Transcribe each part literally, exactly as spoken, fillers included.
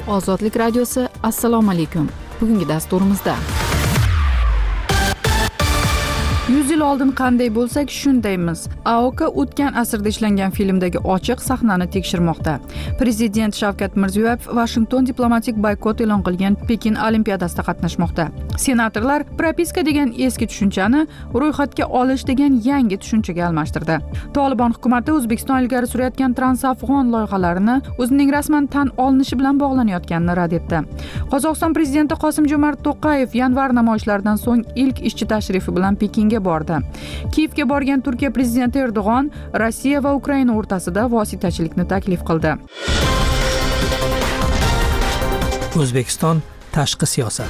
Ozodlik radiosi. Assalomu alaykum. Bugungi dasturimizda yuz yil oldin qanday bo'lsak shundaymiz. A O K o'tgan asrda ishlangan filmdagi ochiq sahnani tekshirmoqda. Prezident Shavkat Mirziyoyev Washington diplomatik boykot e'lon qilgan Pekin olimpiadasida qatnashmoqda. Senatorlar propiska degan eski tushunchani ro'yxatga olish degan yangi tushunchaga almashtirdi. Tolibon hukumati O'zbekiston ilgari surayotgan transafg'on loyihalarini o'zining rasman tan olinishi bilan bog'lanayotganini rad etdi. Qozog'iston prezidenti Qosim-Jo'mart To'qayev yanvar namoyishlaridan so'ng ilk ishchi tashrifi bilan Pekinga bordi. Kiyevga borgan Turkiya prezidenti Erdo'g'on Rossiya va Ukraina o'rtasida vositachilikni taklif qildi. O'zbekiston tashqi siyosat.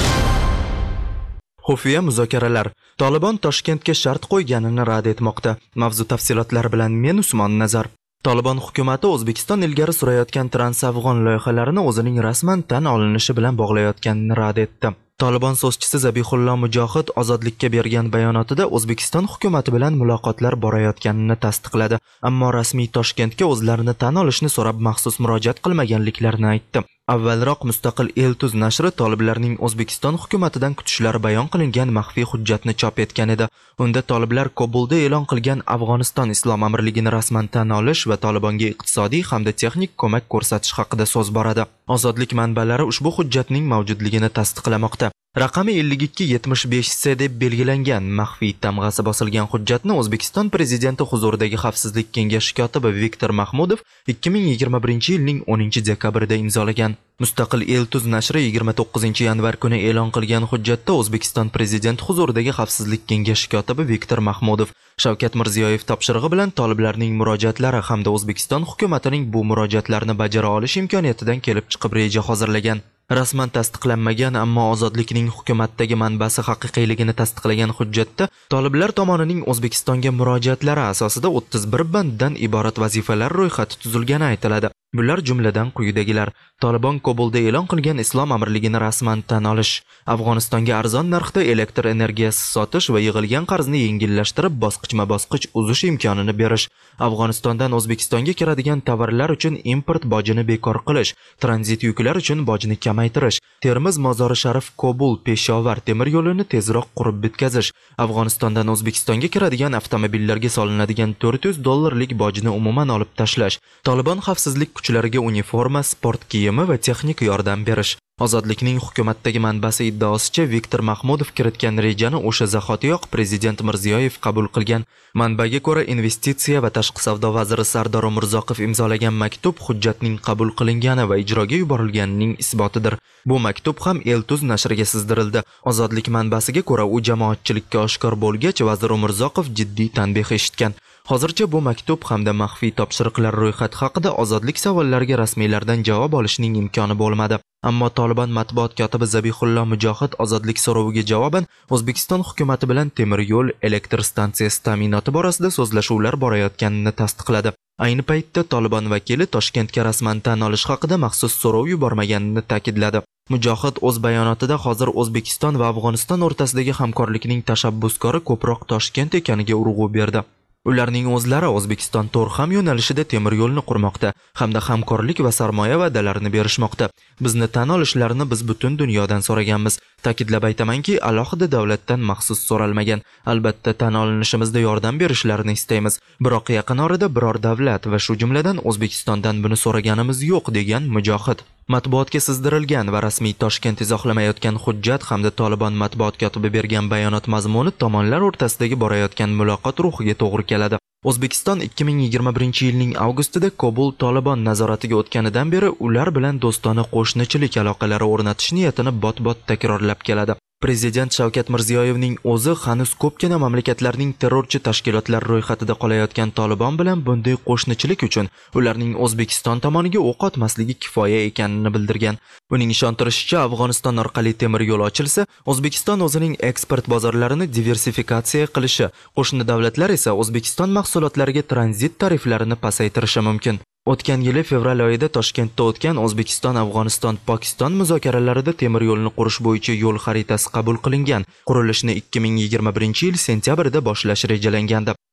Xufiya muzokaralar. Tolibon Toshkentga shart qo'yganini rad etmoqda. Mavzu tafsilotlari bilan men Usmon Nazar. Tolibon hukumati O'zbekiston ilgari surayotgan transafg'on loyihalarini o'zining rasman tan olinishi bilan bog'layotganini rad etdi. Tolibon so'zchisi Zabihullo Mujohid ozodlikka bergan bayonotida O'zbekiston hukumati bilan muloqotlar borayotganini tasdiqladi, ammo rasmiy Toshkentga o'zlarini tan olishni so'rab maxsus murojaat qilmaganliklarini aytdi. Avvalroq Mustaqil El-Tuz nashri toliblarning O'zbekiston hukumatidan kutishlari bayon qilingan maxfiy hujjatni chop etgan edi. Unda toliblar Kobulda e'lon qilgan Afg'oniston Islom amirligini rasman tan olish va Tolibonga iqtisodiy hamda texnik ko'mak ko'rsatish haqida so'z boradi. Ozodlik manbalari ushbu hujjatning mavjudligini tasdiqlamoqda. Raqami ellik ikki yetmish besh C deb belgilangan maxfiy tamg'asi bosilgan hujjatni O'zbekiston prezidenti huzuridagi Xavfsizlik kengashi kotibi Viktor Mahmudov ikki ming yigirma birinchi yilning o'ninchi dekabrida imzolagan. Mustaqil El-Tuz nashri yigirma to'qqizinchi yanvar kuni e'lon qilgan hujjatda O'zbekiston prezidenti huzuridagi Xavfsizlik kengashi kotibi Viktor Mahmudov Shavkat Mirziyoyev topshirig'i bilan toliblarning murojaatlari hamda O'zbekiston hukumatining bu murojaatlarni bajara olish imkoniyatidan kelib chiqib reja hozirlagan. Rasman tasdiqlanmagan, ammo ozodlikning hukumatdagi manbasi haqiqiyligini tasdiqlagan hujjatda toliblar tomonining O'zbekistonga murojaatlari asosida o'ttiz bir banddan iborat vazifalar ro'yxati tuzilgani aytiladi. Bular jumladan quyidagilar: Tolibon Kobulda e'lon qilgan Islom amirligini rasman tan olish, Afg'onistonga arzon narxda elektr energiyasi sotish va yig'ilgan qarzni yengillashtirib bosqichma-bosqich uzish imkonini berish, Afg'onistondan O'zbekistonga kiradigan tovarlar uchun import bojini bekor qilish, tranzit yuklar uchun bojni kamaytirish, Termiz Mozori Sharif Kobul Peshovar temir yo'lini tezroq qurib bitkazish, Afg'onistondan O'zbekistonga kiradigan avtomobillarga solinadigan to'rt yuz dollarlik bojni umuman olib tashlash, Tolibon xavfsizlik kuchlariga uniforma, sport kiyimi va texnik yordam berish. Ozodlikning hukumatdagi manbasi iddaosicha Viktor Mahmudov kiritgan rejani o'sha zahotiyoq prezident Mirziyoyev qabul qilgan. Manbaga ko'ra, investitsiya va tashqi savdo vaziri Sardor Umurzoqov imzolagan maktub hujjatning qabul qilingani va ijroga yuborilganining isbotidir. Bu maktub ham El-Tuz nashriga sizdirildi. Ozodlik manbasiga ko'ra, u jamoatchilikka oshkor bo'lgach, vazir Umurzoqov jiddiy tanbeh eshitgan. Hozircha bu maktub hamda maxfiy topshiriqlar ro'yxati haqida ozodlik savollariga rasmiylardan javob olishning imkoni bo'lmadi. Ammo Tolibon matbuot kotibi Zabihullo Mujohid ozodlik so'roviga javoban O'zbekiston hukumati bilan temir yo'l, elektr stansiyasi ta'minoti borasida so'zlashuvlar borayotganini tasdiqladi. Ayni paytda Tolibon vakili Toshkentga rasman tan olish haqida maxsus so'rov yubormaganini ta'kidladi. Mujohid o'z bayonotida hozir O'zbekiston va Afg'oniston o'rtasidagi hamkorlikning tashabbuskori ko'proq Toshkent ekaniga urg'u berdi. Ularning o'zlari O'zbekiston To'rxam yo'nalishida temir yo'lni qurmoqda hamda hamkorlik va sarmoya va'dalarini berishmoqda. Bizni tan olishlarini biz butun dunyodan so'raganmiz. Ta'kidlab aytamanki, alohida davlatdan maxsus so'ralmagan. Albatta tan olinishimizda yordam berishlarini istaymiz. Biroq yaqin orada biror davlat va shu jumladan O'zbekistondan buni so'raganimiz yo'q, degan Mujohid. Matbuotga sizdirilgan va rasmiy Toshkent izohlamayotgan hujjat hamda Tolibon matbuot kotibi bergan bayonot mazmuni tomonlar o'rtasidagi borayotgan muloqot ruhiga to'g'ri keladi. O'zbekiston ikki ming yigirma birinchi yilning avgustida Kobul Tolibon nazoratiga o'tganidan beri ular bilan do'stona qo'shnichilik aloqalari o'rnatish niyatini bot-bot takrorlab keladi. Prezident Shavkat Mirziyoyevning o'zi hanuz ko'pgina mamlakatlarning terrorchi tashkilotlar ro'yxatida qolayotgan Tolibon bilan bunday qo'shnichilik uchun ularning O'zbekiston tomoniga o'q otmasligi kifoya ekanini bildirgan. Uning ishontirishicha, Afg'oniston orqali temir yo'l ochilsa, O'zbekiston o'zining eksport bozorlarini diversifikatsiya qilishi, qo'shni davlatlar esa O'zbekiston mahsulotlariga tranzit tariflarini pasaytirishi mumkin. O'tgan yili fevral oyida Toshkentda o'tgan O'zbekiston-Afg'oniston-Pokiston muzokaralarida temir yo'lni qurish bo'yicha yo'l xaritasi qabul qilingan. Qurilishni ikki ming yigirma birinchi yil sentyabrida boshlash rejalangandi.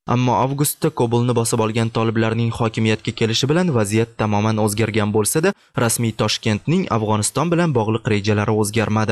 Ammo avgustda Kobulni bosib olgan toliblarning hokimiyatga kelishi bilan vaziyat tamoman o'zgargan bo'lsa-da, rasmiy Toshkentning Afg'oniston bilan bog'liq rejalari o'zgarmadi.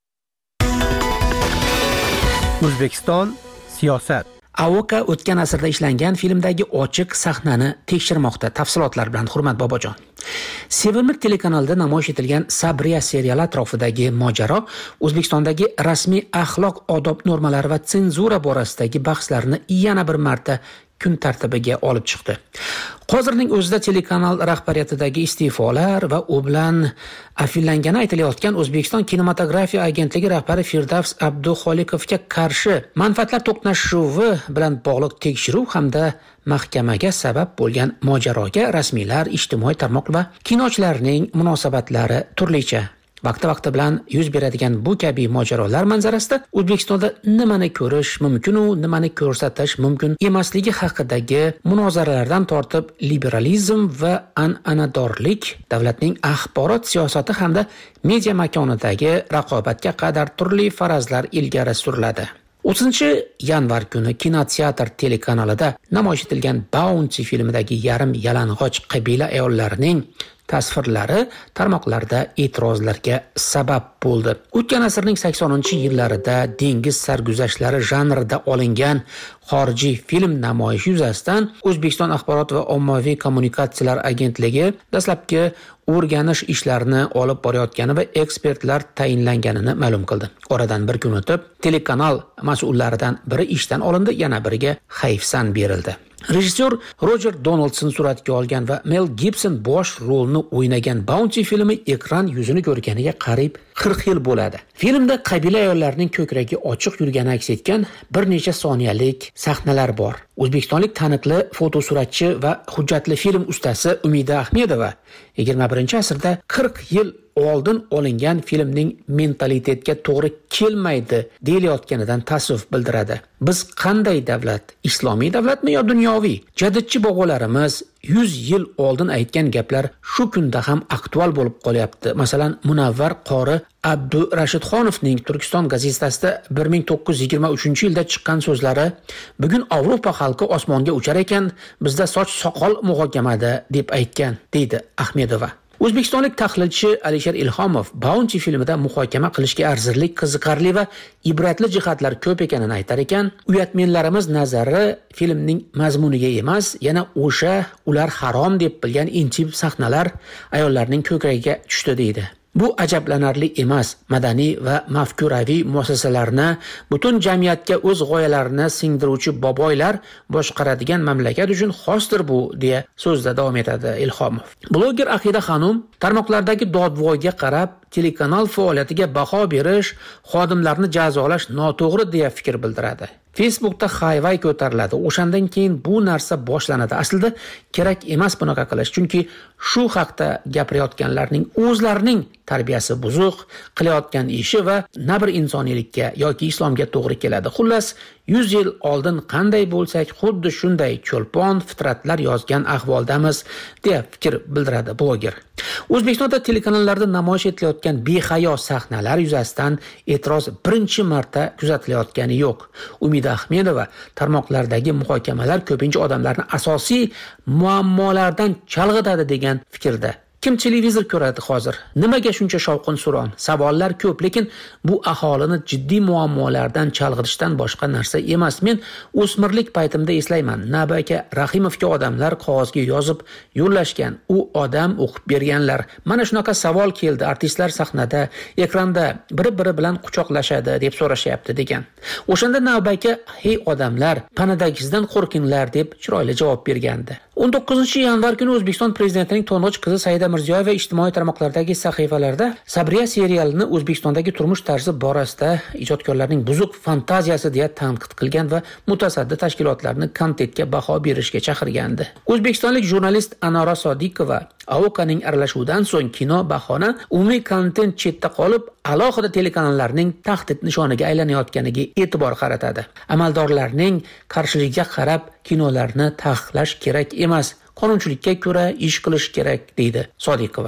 O'zbekiston siyosat. Avoka o'tgan asrda ishlangan filmdagi ochiq sahnani tekshirmoqda. Tafsilotlar bilan Hurmat Bobojon. Severmir telekanalida namoyish etilgan Sabriya seriali atrofidagi mojaro O'zbekistondagi rasmiy axloq, odob normalari va senzura borasidagi bahslarni yana bir marta kun tartibiga olib chiqdi. Hozirning o'zida telekanal rahbariyatidagi iste'folar va u bilan afillangani aytilayotgan O'zbekiston kinematografiya agentligi rahbari Firdavs Abduxoliqovga qarshi manfaatlar to'qnashuvi bilan bog'liq tekshiruv hamda mahkamaga sabab bo'lgan mojaroga rasmiylar, ijtimoiy tarmoq va kinochilarning munosabatlari turlicha. Vaqti-vaqti bilan yuz beradigan bu kabi mojarolar manzarasida O'zbekistonda nimani ko'rish mumkin u nimani ko'rsatish mumkin emasligi haqidagi munozaralardan tortib liberalizm va an'anadorlik, davlatning axborot siyosati hamda media makonidagi raqobatga qadar turli farazlar ilgari suriladi. o'ttizinchi yanvar kuni Kinoteatr telekanalida namoyish etilgan Bounty filmidagi yarim yalang'och qabila ayollarining tasvirlari tarmoqlarda e'tirozlarga sabab bo'ldi. O'tgan asrning saksoninchi yillarida dengiz sarguzashtlari janrida olingan xorijiy film namoyishi yuzasidan O'zbekiston axborot va ommaviy kommunikatsiyalar agentligi dastlabki o'rganish ishlarini olib borayotgani va ekspertlar tayinlanganini ma'lum qildi. Oradan bir kun o'tib, telekanal mas'ullaridan biri ishdan olindi, yana biriga hayfsan berildi. Rejissyor Roger Donaldson suratga olgan va Mel Gibson bosh rolni o'ynagan Bounty filmi ekran yuzini ko'rganiga qariyb qirq yil bo'ladi. Filmda qabila ayollarining ko'kragi ochiq yurgani aks etgan bir necha soniyalik sahnalar bor. O'zbekistonlik taniqli fotosuratchi va hujjatli film ustasi Umida Ahmedova yigirma birinchi asrda qirq yil oldin olingan filmning mentalitetga to'g'ri kelmaydi deyilayotganidan ta'ssuf bildiradi. Biz qanday davlat? Islomiy davlatmi yo dunyoviy? Jadidchi bobolarimiz yuz yil oldin aytgan gaplar shu kunda ham aktual bo'lib qolyapti. Masalan, Munavvar qori Abdurashidxonovning Turkiston gazetasida bir ming to'qqiz yuz yigirma uchinchi yilda chiqqan so'zlari bugun Avropa xalqi osmonga uchar ekan, bizda soch soqol muhokamada deb aytgan, deydi Ahmedova. O'zbekistonlik tahlilchi Alisher Ilhomov Bounty filmida muhokama qilishga arzirli, qiziqarli va ibratli jihatlar ko'p ekanini aytar ekan, uyatmenlarimiz nazari filmning mazmuniga emas, yana o'sha ular harom deb bilgan intim sahnalar ayollarning ko'kragiga tushdi deydi. Bu ajablanarli emas. Madaniy va mafkuraviy muassasalarni butun jamiyatga o'z g'oyalarini singdiruvchi boboylar boshqaradigan mamlakat uchun xosdir bu, deya so'zda davom etadi Ilhomov. Bloger Aqida Xanum tarmoqlardagi dodvoyga qarab telekanal faoliyatiga baho berish, xodimlarni jazolash noto'g'ri deya fikr bildiradi. Facebookda hayvay ko'tariladi. O'shandan keyin bu narsa boshlanadi. Aslida kerak emas bunaqa qilish, chunki shu haqda gapirayotganlarning o'zlarining tarbiyasi buzuq, qilayotgan ishi va na bir insoniylikka yoki islomga to'g'ri keladi. Xullas, yuz yil oldin qanday bo'lsak, xuddi shunday cho'lpon fitratlar yozgan ahvoldamiz, deya fikr bildiradi bloger. O'zbekistonda telekanallarda namoyish etilayotgan behayo sahnalar yuzasidan e'tiroz birinchi marta kuzatilayotgani yo'q. Umida Ahmedova tarmoqlardagi muhokamalar ko'pincha odamlarni asosiy muammolardan chalg'itadi degan fikrda. Kim televizor ko'radi hozir? Nimaga shuncha shovqin-suron? Savollar ko'p, lekin bu aholini jiddiy muammolardan chalg'itishdan boshqa narsa emas. Men o'smirlik paytimda eslayman. Nabi aka Rahimovga odamlar qog'ozga yozib yo'llashgan. U odam o'qib berganlar. Mana shunaqa savol keldi. Artistlar sahnada, ekranda bir-biri bilan quchoqlashadi deb so'rashyapti degan. O'shanda Nabi aka, "Hey odamlar, panadagisidan qo'rqinglar" deb chiroyli javob bergandi. o'n to'qqizinchi yanvar kuni O'zbekiston prezidentining to'ng'ich qizi Saida Mirziyoyeva ijtimoiy tarmoqlardagi sahifalarida Sabriya serialini O'zbekistondagi turmush tarzi borasida ijodkorlarning buzuq fantaziyasi deya tanqid qilgan va mutasaddi tashkilotlarni kontentga baho berishga chaqirgandi. O'zbekistonlik jurnalist Anora Sodiqova Avokaning aralashuvidan so'ng kino bahona umumiy kontent chetda qolib, alohida telekanallarning tahdid nishoniga aylanayotganiga e'tibor qaratadi. Amaldorlarning qarshiligiga qarab kinolarni taqiqlash kerak emas, qonunchilikka ko'ra ish qilish kerak, deydi Sodiqova.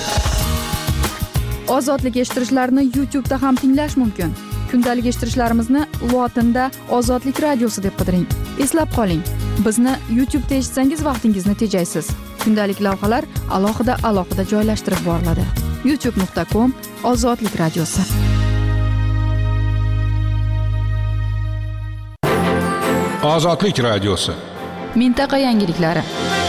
Ozodlik eshittirishlarni YouTube'da ham tinglash mumkin. Kundalik eshittirishlarimizni lotinda Ozodlik radiosi deb qidiring. Eslab qoling. Bizni YouTube'da eshitsangiz vaqtingizni tejaysiz. Kundalik lavhalar alohida alohida joylashtirib boriladi. youtube nuqta com Ozodlik radiosi. Ozodlik radiosi. Mintaqa yangiliklari.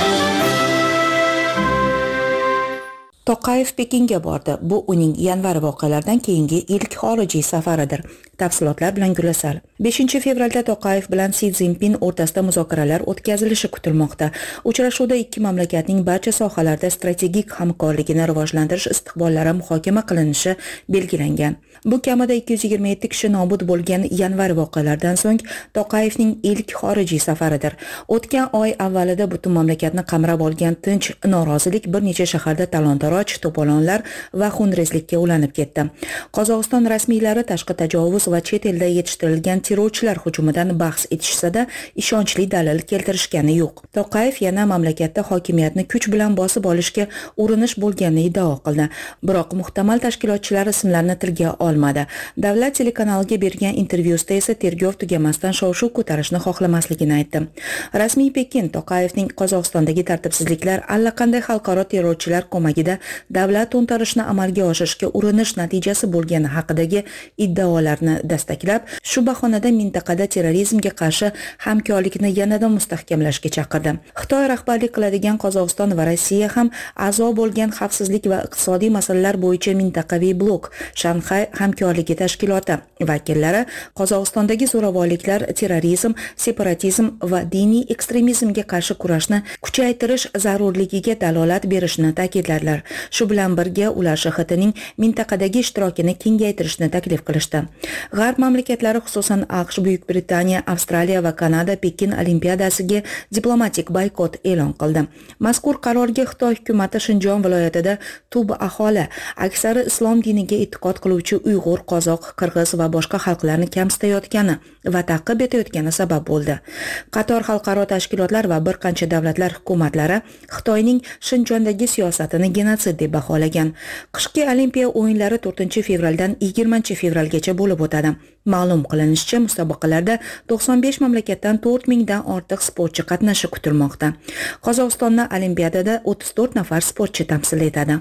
To'qayev Pekinga bordi. Bu uning yanvar voqealaridan keyingi ilk xorijiy safaridir. Tafsilotlar bilan Gulasal. beshinchi fevralda To'qayev bilan Si Szinpin o'rtasida muzokaralar o'tkazilishi kutilmoqda. Uchrashuvda ikki mamlakatning barcha sohalarda strategik hamkorligini rivojlantirish istiqbollari muhokama qilinishi belgilangan. Bu kamida ikki yuz yigirma yetti kishi nobud bo'lgan yanvar voqealaridan so'ng To'qayevning ilk xorijiy safaridir. O'tgan oy avvalida butun mamlakatni qamrab olgan tinch norozilik bir necha shaharda talon-taroj, to'polonlar va xunrezlikka ulanib ketdi. Qozog'iston rasmiylari tashqi tajovuz va chet elda yetishtirilgan terrorchilar hujumidan bahs etishsa-da, ishonchli dalil keltirishgani yo'q. To'qayev yana mamlakatda hokimiyatni kuch bilan bosib olishga urinish bo'lganini iddao qildi. Biroq muhtamal tashkilotchilar ismlarini tilga olmadi. Davlat telekanaliga bergan intervyusida esa tergov tugamasdan shov-shuv ko'tarishni xohlamasligini aytdi. Rasmiy Pekin To'qayevning Qozog'istondagi tartibsizliklar allaqanday xalqaro terrorchilar ko'magida davlat to'ntarishni amalga oshirishga urinish natijasi bo'lgani haqidagi iddaolarni dastaklab, shu bahonada mintaqada terrorizmga qarshi hamkorlikni yanada mustahkamlashga chaqirdi. Xitoy rahbarlik qiladigan Qozog'iston va Rossiya ham a'zo bo'lgan xavfsizlik va iqtisodiy masalalar bo'yicha mintaqaviy blok Shanxay hamkorligi tashkiloti vakillari Qozog'istondagi zo'ravonliklar, terrorizm, separatizm va diniy ekstremizmga qarshi kurashni kuchaytirish zarurligiga dalolat berishni ta'kidladilar. Shu bilan birga ular Sh X Tning mintaqadagi ishtirokini kengaytirishni taklif qilishdi. G'arb mamlakatlari, xususan AQSh, Buyuk Britaniya, Avstraliya va Kanada Pekin Olimpiadasiga diplomatik boykot e'lon qildi. Mazkur qarorga Xitoy hukumatı Shinjon viloyatida tub aholi, aksari islom diniga e'tiqod qiluvchi Uyg'ur, Qozoq, Qirg'iz va boshqa xalqlarni kamsitayotgani va ta'qib etayotgani sabab bo'ldi. Qator xalqaro tashkilotlar va bir qancha davlatlar hukumatlari Xitoyning Shinjondagi siyosatini genotsid deb baholagan. Qishki Olimpiya o'yinlari to'rtinchi fevraldan yigirmanchi fevralgacha bo'lib o'tadi. Ma'lum qilinishicha, musobaqalarda to'qson besh mamlakatdan to'rt mingdan ortiq sportchi qatnashi kutilmoqda. Qozog'istonni Olimpiadada o'ttiz to'rt nafar sportchi tamsil etadi.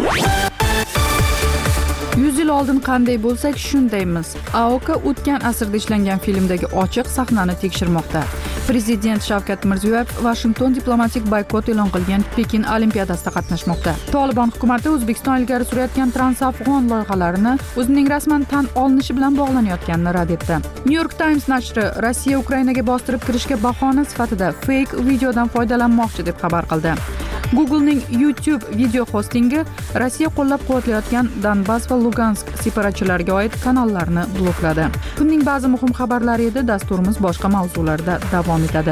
yuz yil oldin qanday bo'lsak shundaymiz. A O K o'tgan asrda ishlangan filmdagi ochiq sahnani tekshirmoqda. Prezident Shavkat Mirziyoyev Washington diplomatik boykot e'lon qilgan Pekin Olimpiadasida qatnashmoqda. Tolibon hukumati O'zbekiston ilgari surayotgan transafg'on loyihalarini o'zining rasman tan olinishi bilan bog'lanayotganini rad etdi. New York Times nashri Rossiya Ukrainaga bostirib kirishga bahona sifatida fake videodan foydalanmoqchi deb xabar qildi. Google'ning YouTube video hostingi Rossiya qo'llab-quvvatlayotgan Donbass va Lugansk separatchilariga oid kanallarni blokladi. Kunning ba'zi muhim xabarlari edi, dasturimiz boshqa mavzularda davom etadi.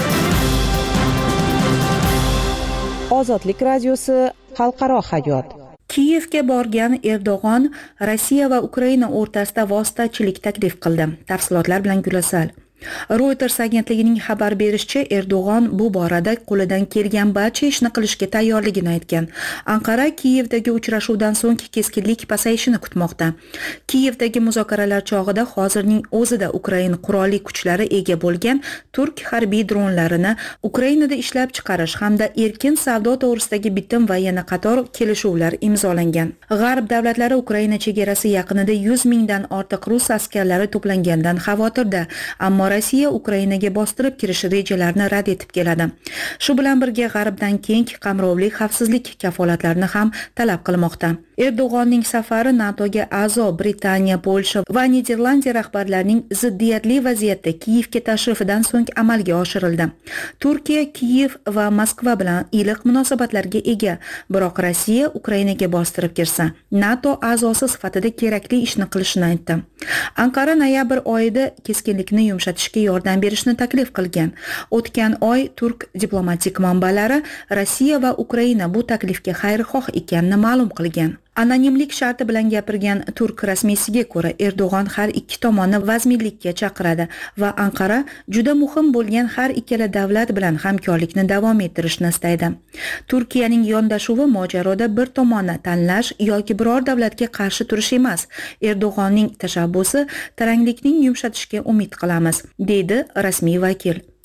Ozodlik radiosi xalqaro hayot. Kiyevga borgan Erdo'g'on Rossiya va Ukraina o'rtasida vositachilik taklif qildi. Tafsilotlar bilan Gulasal. Reuters agentligining xabar berishicha, Erdo'g'on bu borada qo'lidan kelgan barcha ishni qilishga tayyorligini aytgan. Anqara Kiyevdagi uchrashuvdan so'ng keskinlik pasayishini kutmoqda. Kiyevdagi muzokaralar chog'ida hozirning o'zida Ukraina qurolli kuchlari ega bo'lgan turk harbiy dronlarini Ukrainada ishlab chiqarish hamda erkin savdo to'g'risidagi bitim va yana qator kelishuvlar imzolangan. G'arb davlatlari Ukraina chegarasi yaqinida yuz mingdan ortiq rus askarlari to'plangandan xavotirda, ammo Rossiya Ukrainaga bostirib kirish rejalarini rad etib keladi. Shu bilan birga G'arbdan keng qamrovli xavfsizlik kafolatlarini ham talab qilmoqda. Erdo'g'onning safari NATOga a'zo Britaniya, Polsha va Niderlandiya rahbarlarining ziddiyatli vaziyatda Kiyevga tashrifidan so'ng amalga oshirildi. Turkiya Kiyev va Moskva bilan iliq munosabatlarga ega, biroq Rossiya Ukrainaga bostirib kirsa, NATO a'zosi sifatida kerakli ishni qilishini aytdi. Anqara noyabr oyida keskinlikni yumshatishga yordam berishni taklif qilgan. O'tgan oy turk diplomatik manbalari Rossiya va Ukraina bu taklifga xayrixoh ekanini ma'lum qilgan. Anonimlik sharti bilan gapirgan turk rasmiysiga ko'ra, Erdo'g'on har ikki tomonni vazminlikka chaqiradi va Anqara juda muhim bo'lgan har ikkala davlat bilan hamkorlikni davom ettirishni istaydi. Turkiyaning yondashuvi mojaroda bir tomonni tanlash yoki biror davlatga qarshi turish emas. Erdo'g'onning tashabbusi taranglikning yumshatishga umid qilamiz, deydi rasmiy vakil.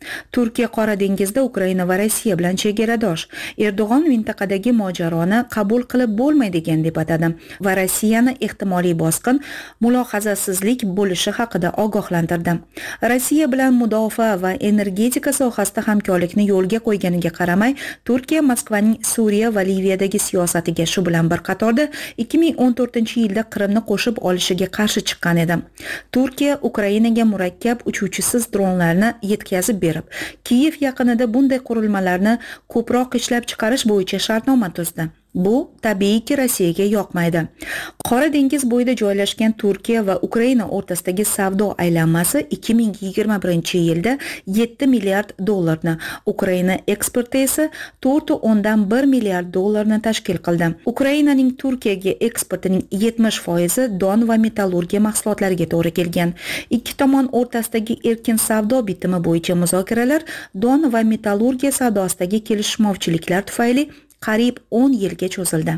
Turkiya Qora dengizda Ukraina va Rossiya bilan chegaradosh. Erdo'g'on mintaqadagi mojaroni qabul qilib bo'lmaydigan deb atadi va Rossiyani ehtimoliy bosqin mulohazasizlik bo'lishi haqida ogohlantirdi. Rossiya bilan mudofaa va energetika sohasida hamkorlikni yo'lga qo'yganiga qaramay, Turkiya Moskvaning Suriya va Liviyadagi siyosatiga shu bilan bir qatorda ikki ming o'n to'rtinchi yilda Qrimni qo'shib olishiga qarshi chiqqan edi. Turkiya Ukrainaga murakkab uchuvchisiz dronlarni yetkazib berib, Kiyev yaqinida bunday qurilmalarni ko'proq ishlab chiqarish bo'yicha shartnoma tuzdi. Bu tabiiyki Rossiyaga yoqmaydi. Qora dengiz bo'yida joylashgan Turkiya va Ukraina o'rtasidagi savdo aylanmasi ikki ming yigirma birinchi yilda yetti milliard dollarni, Ukraina eksporti esa to'rt nuqta o'ndan bir milliard dollarni tashkil qildi. Ukrainaning Turkiyaga eksportining yetmish foizi don va metallurgiya mahsulotlariga to'g'ri kelgan. Ikki tomon o'rtasidagi erkin savdo bitimi bo'yicha muzokaralar don va metallurgiya savdosidagi kelishmovchiliklar tufayli qariyb o'n yilga cho'zildi.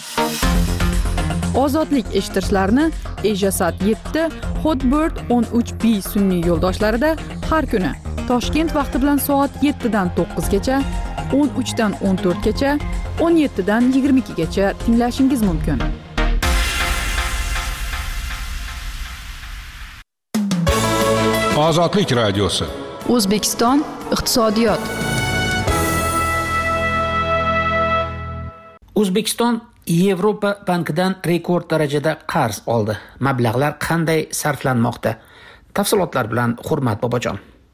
Ozodlik eshittirishlarni Ejasat yetti, Hotbird o'n uch B sun'iy yo'ldoshlarida har kuni Toshkent vaqti bilan soat yettidan to'qqizgacha, o'n uchdan o'n to'rtgacha, o'n yettidan yigirma ikkigacha tinglashingiz mumkin. Ozodlik radiosi. O'zbekiston iqtisodiyot. O'zbekiston Yevropa bankidan rekord darajada qarz oldi. Mablag'lar qanday sarflanmoqda? Tafsilotlar bilan Hurmat Bobojon.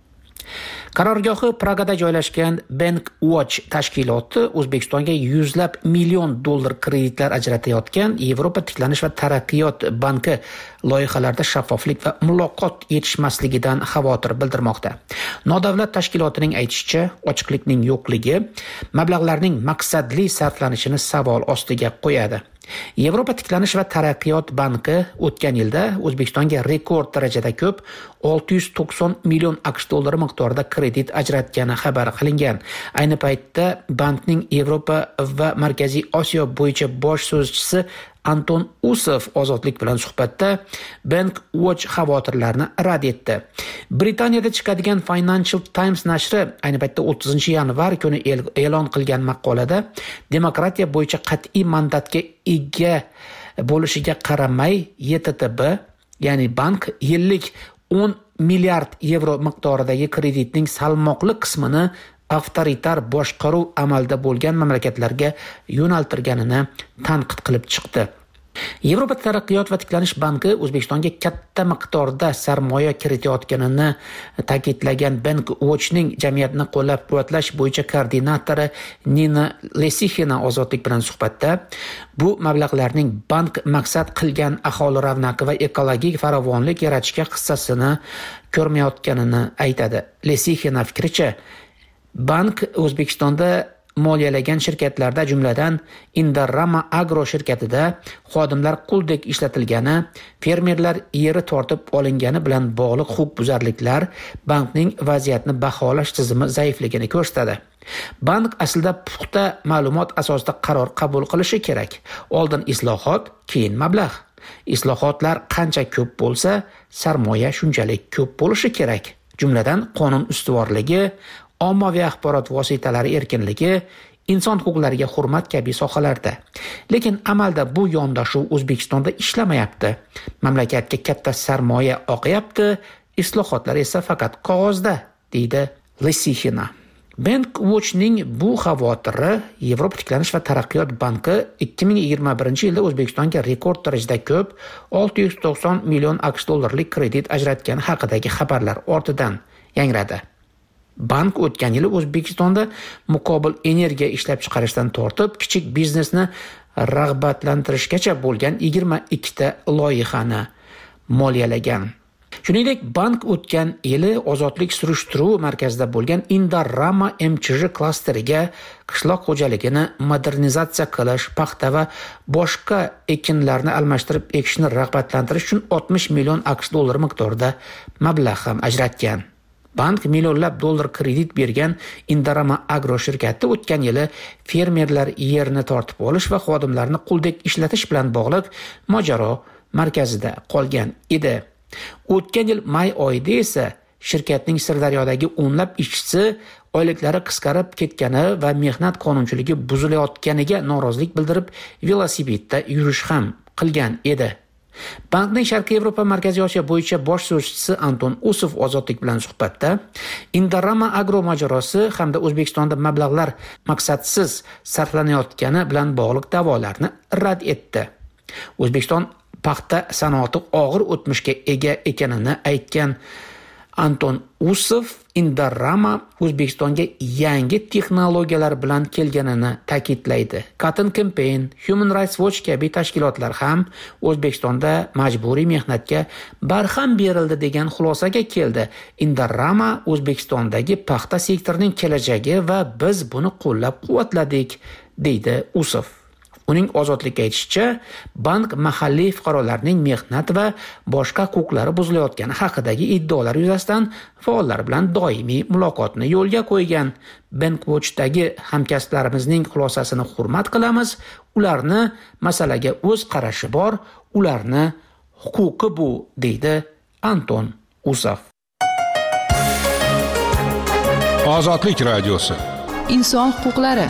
Qarorgohi Pragada joylashgan Bankwatch tashkiloti O'zbekistonga yuzlab million dollar kreditlar ajratayotgan Yevropa tiklanish va taraqqiyot banki loyihalarda shaffoflik va muloqot yetishmasligidan xavotir bildirmoqda. Nodavlat tashkilotining aytishicha, ochiqlikning yo'qligi mablag'larning maqsadli sarflanishini savol ostiga qo'yadi. Yevropa tiklanish va taraqqiyot banki o'tgan yilda O'zbekistonga rekord darajada ko'p olti yuz to'qson million AQSh dollari miqdorida kredit ajratgani xabar qilingan. Ayni paytda bankning Yevropa va Markaziy Osiyo bo'yicha bosh so'zchisi Anton Usov Ozodlik bilan suhbatda Bankwatch xavotirlarini rad etdi. Britaniyada chiqadigan Financial Times nashri ayni paytda o'ttizinchi yanvar kuni e'lon qilgan maqolada demokratiya bo'yicha qat'iy mandatga ega bo'lishiga qaramay Y T T B, ya'ni bank yillik o'n milliard yevro miqdoridagi kreditning salmoqli qismini avtoritar boshqaruv amalda bo'lgan mamlakatlarga yo'naltirganini tanqid qilib chiqdi. Yevropa taraqqiyot va tiklanish banki O'zbekistonga katta miqdorda sarmoya kiritayotganini ta'kidlagan Bankwatchning jamiyatni qo'llab-quvvatlash bo'yicha koordinatori Nina Lesixina Ozodlik bilan suhbatda bu mablag'larning bank maqsad qilgan aholi ravnaqi va ekologik farovonlik yaratishga hissasini ko'rmayotganini aytadi. Lesixina fikricha, bank O'zbekistonda moliyalagan shirkatlarda, jumladan Indorama Agro shirkatida xodimlar quldek ishlatilgani, fermerlar yeri tortib olingani bilan bog'liq huquqbuzarliklar bankning vaziyatni baholash tizimi zaifligini ko'rsatadi. Bank aslida puxta ma'lumot asosida qaror qabul qilishi kerak. Oldin islohot, keyin mablag'. Islohotlar qancha ko'p bo'lsa, sarmoya shunchalik ko'p bo'lishi kerak. Jumladan qonun ustuvorligi, ommaviy axborot vositalari erkinligi, inson huquqlariga hurmat kabi sohalarda. Lekin amalda bu yondashuv O'zbekistonda ishlamayapti. Mamlakatga katta sarmoya oqyapti, islohotlar esa faqat qog'ozda, deydi Lesixina. Bankwatchning bu xavotiri Yevropa tiklanish va taraqqiyot banki ikki ming yigirma birinchi yilda O'zbekistonga rekord darajada ko'p olti yuz to'qson million AQSh dollarlik kredit ajratgani haqidagi xabarlar ortidan yangradi. Bank o'tgan yili O'zbekistonda muqobil energiya ishlab chiqarishdan tortib, kichik biznesni rag'batlantirishgacha bo'lgan yigirma ikkita loyihani moliyalagan. Shuningdek, bank o'tgan yili ozodlik surishtiruv markazida bo'lgan Indorama M Ch J klasteriga qishloq xo'jaligini modernizatsiya qilish, paxta va boshqa ekinlarni almashtirib ekishni rag'batlantirish uchun oltmish million AQSh dollari miqdorida mablag' ham ajratgan. Bank millionlab dollar kredit bergan Indorama Agro shirkati o'tgan yili fermerlar yerini tortib olish va xodimlarni quldek ishlatish bilan bog'liq mojaro markazida qolgan edi. O'tgan yil may oyida esa shirkatning Sirdaryodagi o'nlab ishchisi oyliklari qisqarib ketgani va mehnat qonunchiligi buzilayotganiga norozilik bildirib velosipedda yurish ham qilgan edi. Bankning Sharqiy Yevropa Markaziy Osiyo bo'yicha bosh so'zchisi Anton Usov Ozodlik bilan suhbatda Indorama agro mojarosi hamda O'zbekistonda mablag'lar maqsadsiz sarflanayotgani bilan bog'liq da'volarni rad etdi. O'zbekiston paxta sanoati og'ir o'tmishga ega ekanini aytgan Anton Usov Indorama O'zbekistonga yangi texnologiyalar bilan kelganini ta'kidlaydi. Cotton Campaign, Human Rights Watch kabi tashkilotlar ham O'zbekistonda majburiy mehnatga barham berildi degan xulosaga keldi. Indorama O'zbekistondagi paxta sektorining kelajagi va biz buni qo'llab-quvvatladik, deydi Usov. Uning Ozodlikka aytishicha, bank mahalliy fuqarolarning mehnat va boshqa huquqlari buzilayotgani haqidagi iddaolar yuzasidan faollar bilan doimiy muloqotni yo'lga qo'ygan. Bankwatchdagi hamkasblarimizning xulosasini hurmat qilamiz. Ularni masalaga o'z qarashi bor, ularni huquqi bu, deydi Anton Usov. Ozodlik radiosi. Inson huquqlari.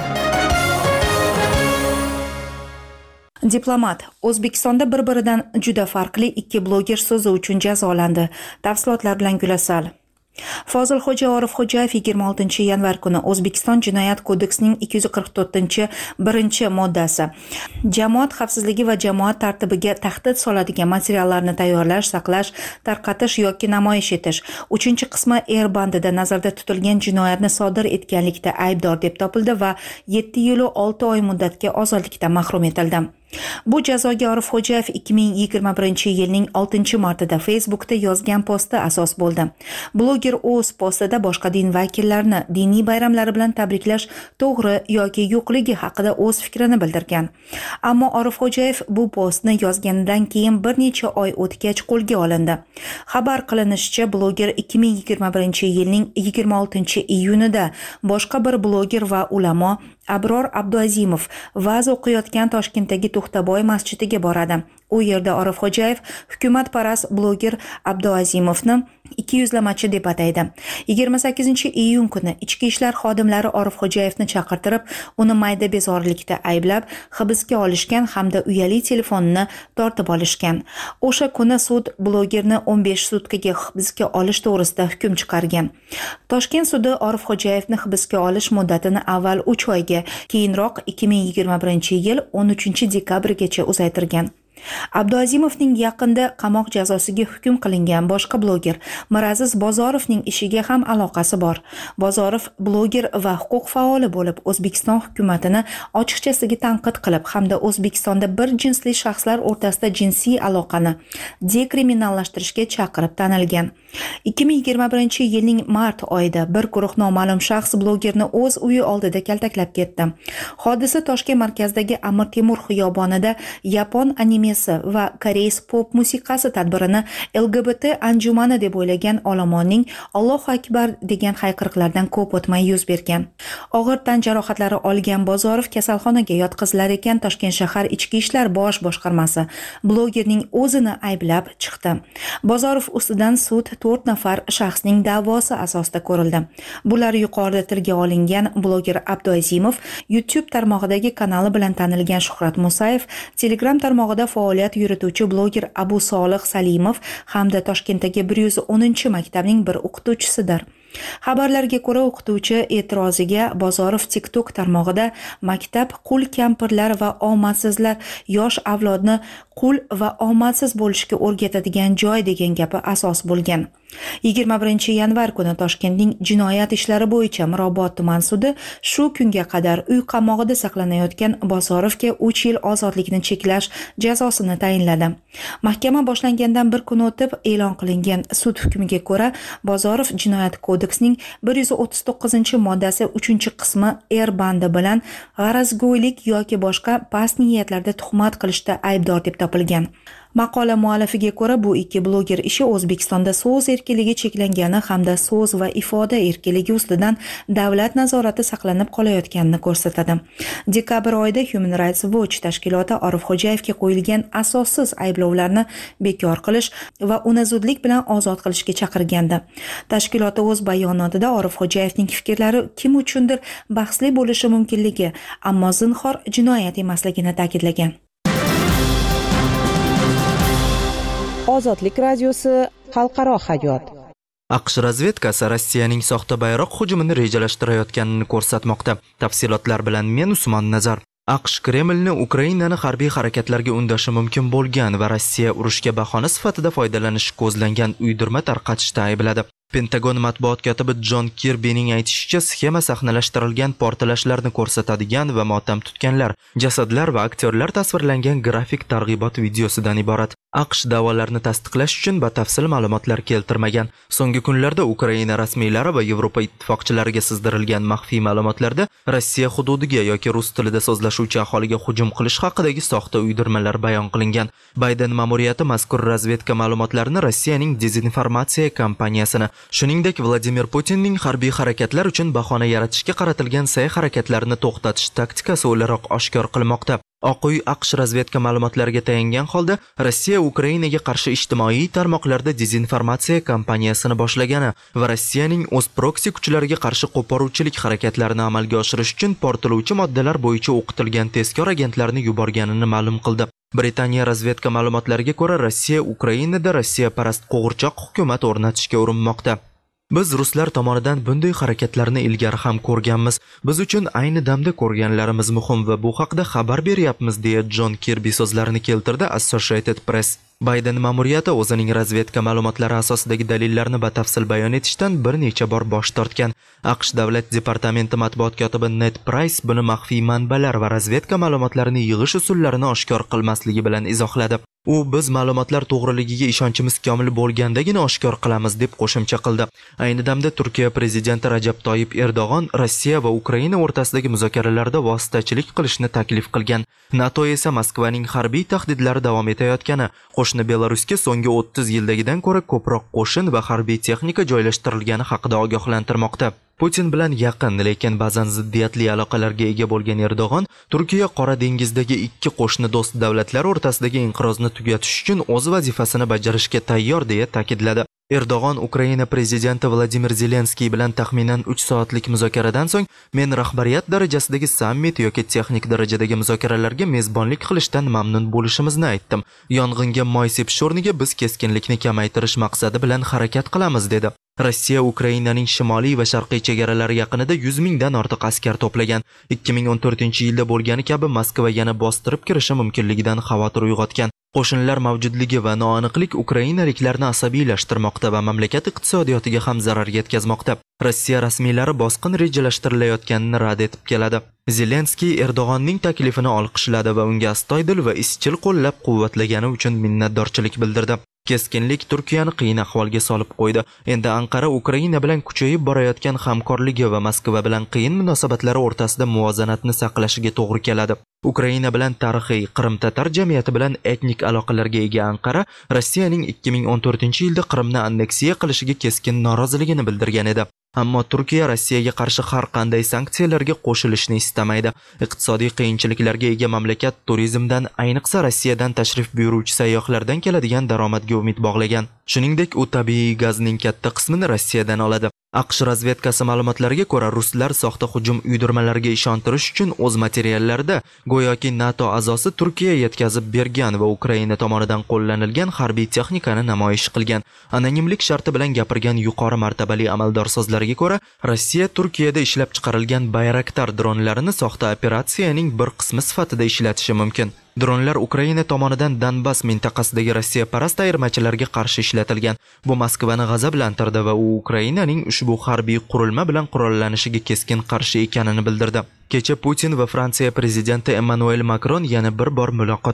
Diplomat O'zbekistonda bir-biridan juda farqli ikki bloger so'zi uchun jazolandi. Tafsilotlar bilan Gulasal. Fozilxo'ja Orifxo'jayev yigirma oltinchi yanvar kuni O'zbekiston Jinoyat kodeksining ikki yuz qirq to'rtinchi birinchi moddasi jamoat xavfsizligi va jamoat tartibiga tahdid soladigan materiallarni tayyorlash, saqlash, tarqatish yoki namoyish etish uchinchi qismi er bandida nazarda tutilgan jinoyatni sodir etganlikda aybdor deb topildi va yetti yil olti oy muddatga ozodlikdan mahrum etildi. Bu jazoga Orifxo'jayev ikki ming yigirma birinchi yilning oltinchi martida Facebookda yozgan posti asos bo'ldi. Bloger o'z postida boshqa din vakillarini diniy bayramlari bilan tabriklash to'g'ri yoki yo'qligi haqida o'z fikrini bildirgan. Ammo Orifxo'jayev bu postni yozganidan keyin bir necha oy o'tgach qo'lga olindi. Xabar qilinishicha, bloger ikki ming yigirma birinchi yilning yigirma oltinchi iyunida boshqa bir bloger va ulamo Abror Abduazimov va'z o'qiyotgan Toshkentdagi To'xtaboy masjidiga boradi. U yerda Orifxo'jayev hukumatparast bloger Abduazimovni ikki yuzlamachi deb ataydi. yigirma sakkizinchi iyun kuni ichki ishlar xodimlari Orifxo'jayevni chaqirtirib, uni mayda bezorilikda ayblab, hibsga olishgan hamda uyali telefonini tortib olishgan. O'sha kuni sud blogerni o'n besh sutkaga hibsga olish to'g'risida hukm chiqargan. Toshkent sudi Orifxo'jayevni hibsga olish muddatini avval uch oyga, keyinroq ikki ming yigirma birinchi yil o'n uchinchi dekabrgacha uzaytirgan. Abduazimovning yaqinda qamoq jazosiga hukm qilingan boshqa bloger Miraziz Bozorovning ishiga ham aloqasi bor. Bozorov bloger va huquq faoli bo'lib, O'zbekiston hukumatini ochiqchasiga tanqid qilib hamda O'zbekistonda bir jinsli shaxslar o'rtasida jinsiy aloqani dekriminallashtirishga chaqirib tanilgan. ikki ming yigirma birinchi yilning mart oyida bir guruh noma'lum shaxs blogerni o'z uyi oldida kaltaklab ketdi. Hodisa Toshkent markazidagi Amir Temur xiyobonida Yapon animesi va koreys pop musiqasi tadbirini L G B T anjumani deb o'ylagan olomonning Allohu akbar degan hayqiriqlardan ko'p o'tmay yuz bergan. Og'ir tan jarohatlari olgan Bozorov kasalxonaga yotqizilar ekan. Toshkent shahar ichki ishlar bosh boshqarmasi blogerning o'zini ayblab chiqdi. Bozorov ustidan sud to'rt nafar shaxsning da'vosi asosida ko'rildi. Bular yuqorida tilga olingan bloger Abduazimov, YouTube tarmog'idagi kanali bilan tanilgan Shuhrat Musayev, Telegram tarmog'ida faoliyat yurituvchi bloger Abu Solih Salimov hamda Toshkentdagi bir yuz o'ninchi maktabning bir o'qituvchisidir. Xabarlarga ko'ra, o'qituvchi e'tiroziga Bozorov TikTok tarmog'ida maktab qul kampirlar va omadsizlar yosh avlodni qul va omadsiz bo'lishga o'rgatadigan joy degan gapi asos bo'lgan. yigirma birinchi yanvar kuni Toshkentning jinoyat ishlari bo'yicha Mirobod tuman sudi shu kunga qadar uy qamog'ida saqlanayotgan Bozorovga uch yil ozodlikni cheklash jazosini tayinladi. Mahkama boshlangandan bir kun o'tib e'lon qilingan sud hukmiga ko'ra, Bozorov jinoyat kodeksining bir yuz o'ttiz to'qqizinchi moddasi uchinchi qismi er bandi bilan g'arazgo'ylik yoki boshqa past niyatlarda tuhmat qilishda aybdor deb topilgan. Maqola muallifiga ko'ra, bu ikki bloger ishi O'zbekistonda so'z erkinligi cheklangani hamda so'z va ifoda erkinligi ustidan davlat nazorati saqlanib qolayotganini ko'rsatadi. Dekabr oyida Human Rights Watch tashkiloti Orifxo'jayevga qo'yilgan asossiz ayblovlarni bekor qilish va uni zudlik bilan ozod qilishga chaqirgandi. Tashkiloti o'z bayonotida Orifxo'jayevning fikrlari kim uchundir bahsli bo'lishi mumkinligi, ammo zinhor jinoyat emasligini ta'kidlagan. Ozodlik radiosi xalqaro hayot. AQSh razvedkasi Rossiyaning soxta bayroq hujumini rejalashtirayotganini ko'rsatmoqda. Tafsilotlar bilan men Usmon Nazar. AQSh Kremlni Ukrainani harbiy harakatlarga undashi mumkin bo'lgan va Rossiya urushga bahona sifatida foydalanish ko'zlangan uydirma tarqatishda aybladi. Pentagon matbuot kotibi Jon Kirbining aytishicha, sxema sahnalashtirilgan portlashlarni ko'rsatadigan va motam tutganlar, jasadlar va aktyorlar tasvirlangan grafik targ'ibot videosidan iborat. AQSh da'volarni tasdiqlash uchun batafsil ma'lumotlar keltirmagan. So'nggi kunlarda Ukraina rasmiylari va Yevropa ittifoqchilariga sizdirilgan maxfiy ma'lumotlarda Rossiya hududiga yoki rus tilida so'zlashuvchi aholiga hujum qilish haqidagi soxta uydirmalar bayon qilingan. Bayden ma'muriyati mazkur razvedka ma'lumotlarini Rossiyaning dezinformatsiya kampaniyasini, shuningdek Vladimir Putinning harbiy harakatlar uchun bahona yaratishga qaratilgan sa'y harakatlarini to'xtatish taktikasi o'laroq oshkor qilmoqda. Oq uy AQSh razvedka ma'lumotlariga tayangan holda Rossiya Ukrainaga qarshi ijtimoiy tarmoqlarda dezinformatsiya kampaniyasini boshlagani va Rossiyaning o'z proksi kuchlariga qarshi qo'poruvchilik harakatlarini amalga oshirish uchun portlovchi moddalar bo'yicha o'qitilgan tezkor agentlarni yuborganini ma'lum qildi. Britaniya razvedka ma'lumotlariga ko'ra, Rossiya Ukrainada Rossiya parast qo'g'irchoq hukumat o'rnatishga urinmoqda. Biz ruslar tomonidan bunday harakatlarni ilgari ham ko'rganmiz. Biz uchun ayni damda ko'rganlarimiz muhim va bu haqda xabar beryapmiz, deya Jon Kirbi so'zlarini keltirdi Associated Press. Bayden ma'muriyati o'zining razvedka ma'lumotlari asosidagi dalillarni batafsil bayon etishdan bir necha bor bosh tortgan. AQSh davlat departamenti matbuot kotibi Ned Price buni maxfiy manbalar va razvedka ma'lumotlarini yig'ish usullarini oshkor qilmasligi bilan izohladi. U biz ma'lumotlar to'g'riligiga ishonchimiz komil bo'lgandagina oshkor qilamiz deb qo'shimcha qildi. Ayni damda Turkiya prezidenti Rajab Toyib Erdo'g'on Rossiya va Ukraina o'rtasidagi muzokaralarda vositachilik qilishni taklif qilgan. NATO esa Moskvaning harbiy tahdidlari davom etayotgani, qo'shni Belarusga so'nggi o'ttiz yildagidan ko'ra ko'proq qo'shin va harbiy texnika joylashtirilgani haqida ogohlantirmoqda. Putin bilan yaqin, lekin ba'zan ziddiyatli aloqalarga ega bo'lgan Erdo'g'on, Turkiya Qora dengizdagi ikki qo'shni do'st davlatlar o'rtasidagi inqirozni tugatish uchun o'z vazifasini bajarishga tayyor deya ta'kidladi. Erdo'g'on Ukraina prezidenti Vladimir Zelenskiy bilan taxminan uch soatlik muzokaradan so'ng, men rahbariyat darajasidagi sammit yoki texnik darajadagi muzokaralarga mezbonlik qilishdan mamnun bo'lishimizni aytdim. Yong'inga moy sepish o'rniga biz keskinlikni kamaytirish maqsadi bilan harakat qilamiz, dedi. Rossiya Ukrainaning shimoliy va sharqiy chegaralari yaqinida yuz mingdan ortiq askar to'plagan. ikki ming o'n to'rtinchi yilda bo'lgani kabi Moskva yana bostirib kirishi mumkinligidan xavotir uyg'otgan. Qo'shinlar mavjudligi va noaniqlik ukrainaliklarni asabiylashtirmoqda va mamlakat iqtisodiyotiga ham zarar yetkazmoqda. Rossiya rasmiylari bosqin rejalashtirilayotganini rad etib keladi. Zelenskiy Erdo'g'onning taklifini olqishladi va unga astoydil va izchil qo'llab-quvvatlagani uchun minnatdorchilik bildirdi. Keskinlik Turkiyani qiyin ahvolga solib qo'ydi. Endi Anqara Ukraina bilan kuchayib borayotgan hamkorligi va Moskva bilan qiyin munosabatlari o'rtasida muvozanatni saqlashiga to'g'ri keladi. Ukraina bilan tarixiy Qrim-tatar jamiyati bilan etnik aloqalarga ega Anqara Rossiyaning ikki ming o'n to'rtinchi yilda Qrimni anneksiya qilishiga keskin noroziligini bildirgan edi. Ammo Turkiya Rossiyaga qarshi har qanday sanksiyalarga qo'shilishni istamaydi. Iqtisodiy qiyinchiliklarga ega mamlakat turizmdan, ayniqsa Rossiyadan tashrif buyuruvchi sayyohlardan keladigan daromadga umid bog'lagan. Shuningdek, u tabiiy gazning katta qismini Rossiyadan oladi. AQSh razvedkasi ma'lumotlariga ko'ra, ruslar soxta hujum uydirmalariga ishontirish uchun o'z materiallarida go'yoki NATO a'zosi Turkiya yetkazib bergan va Ukraina tomonidan qo'llanilgan harbiy texnikani namoyish qilgan. Anonimlik sharti bilan gapirgan yuqori martabali amaldor so'zlariga ko'ra, Rossiya Turkiyada ishlab chiqarilgan Bayraktar dronlarini soxta operatsiyaning bir qismi sifatida ishlatishi mumkin. Dronlar Ukraina tomonidan Donbass mintaqasidagi Rossiya parast ayirmachilarga qarshi ishlatilgan. Bu Moskvani g'azablantirdi va u Ukrainaning ushbu harbiy qurilma bilan qurollanishiga keskin qarshi ekanini bildirdi. Kecha Putin va Fransiya prezidenti Emmanuel Macron yana bir bor muloqot qildi.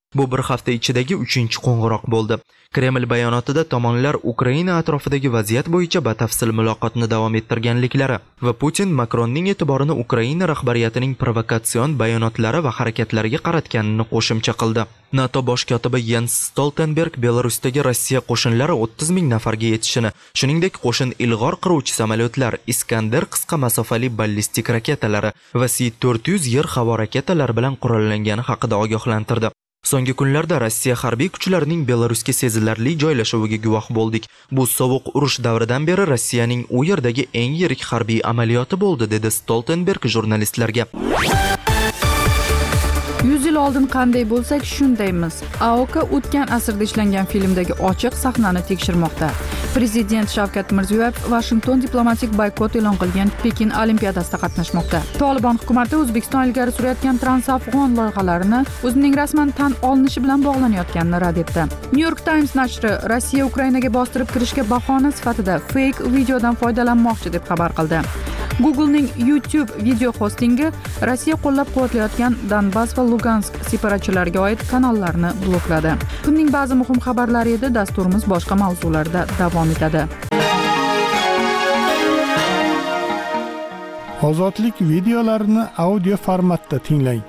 Bu bir hafta ichidagi uchinchi qo'ng'iroq bo'ldi. Kreml bayonotida tomonlar Ukraina atrofidagi vaziyat bo'yicha batafsil muloqotni davom ettirganliklari va Putin Makronning e'tiborini Ukraina rahbariyatining provokatsion bayonotlari va harakatlariga qaratganini qo'shimcha qildi. NATO bosh kotibi Jens Stoltenberg Belarusdagi Rossiya qo'shinlari o'ttiz ming nafarga yetishini, shuningdek qo'shin ilg'or qiruvchi samolyotlar, Iskander qisqa masofali ballistik raketalari va S to'rt yuz yer havo raketalari bilan qurollangani haqida ogohlantirdi. So'nggi kunlarda Rossiya harbiy kuchlarining Belarusga sezilarli joylashuviga guvoh bo'ldik. Bu sovuq urush davridan beri Rossiyaning u yerdagi eng yirik harbiy amaliyoti bo'ldi, dedi Stoltenberg jurnalistlarga. yuz yil oldin qanday bo'lsak shundaymiz. A O K o'tgan asrda ishlangan filmdagi ochiq sahnani tekshirmoqda. Prezident Shavkat Mirziyoyev Washington diplomatik boykot e'lon qilgan Pekin Olimpiadasida qatnashmoqda. Tolibon hukumati O'zbekiston ilgari surayotgan transafg'on loyihalarini o'zining rasman tan olinishi bilan bog'lanayotganini rad etdi. New York Times nashri Rossiya Ukrainaga bostirib kirishga bahona sifatida fake videodan foydalanmoqchi deb xabar qildi. Google'ning YouTube video hostingi Rossiya qo'llab-quvvatlayotgan Donbass va Lugansk separatchilariga oid kanallarni blokladi. Kunning ba'zi muhim xabarlari edi, dasturimiz boshqa mavzularda davom etadi. Ozodlik videolarini audio formatda tinglang.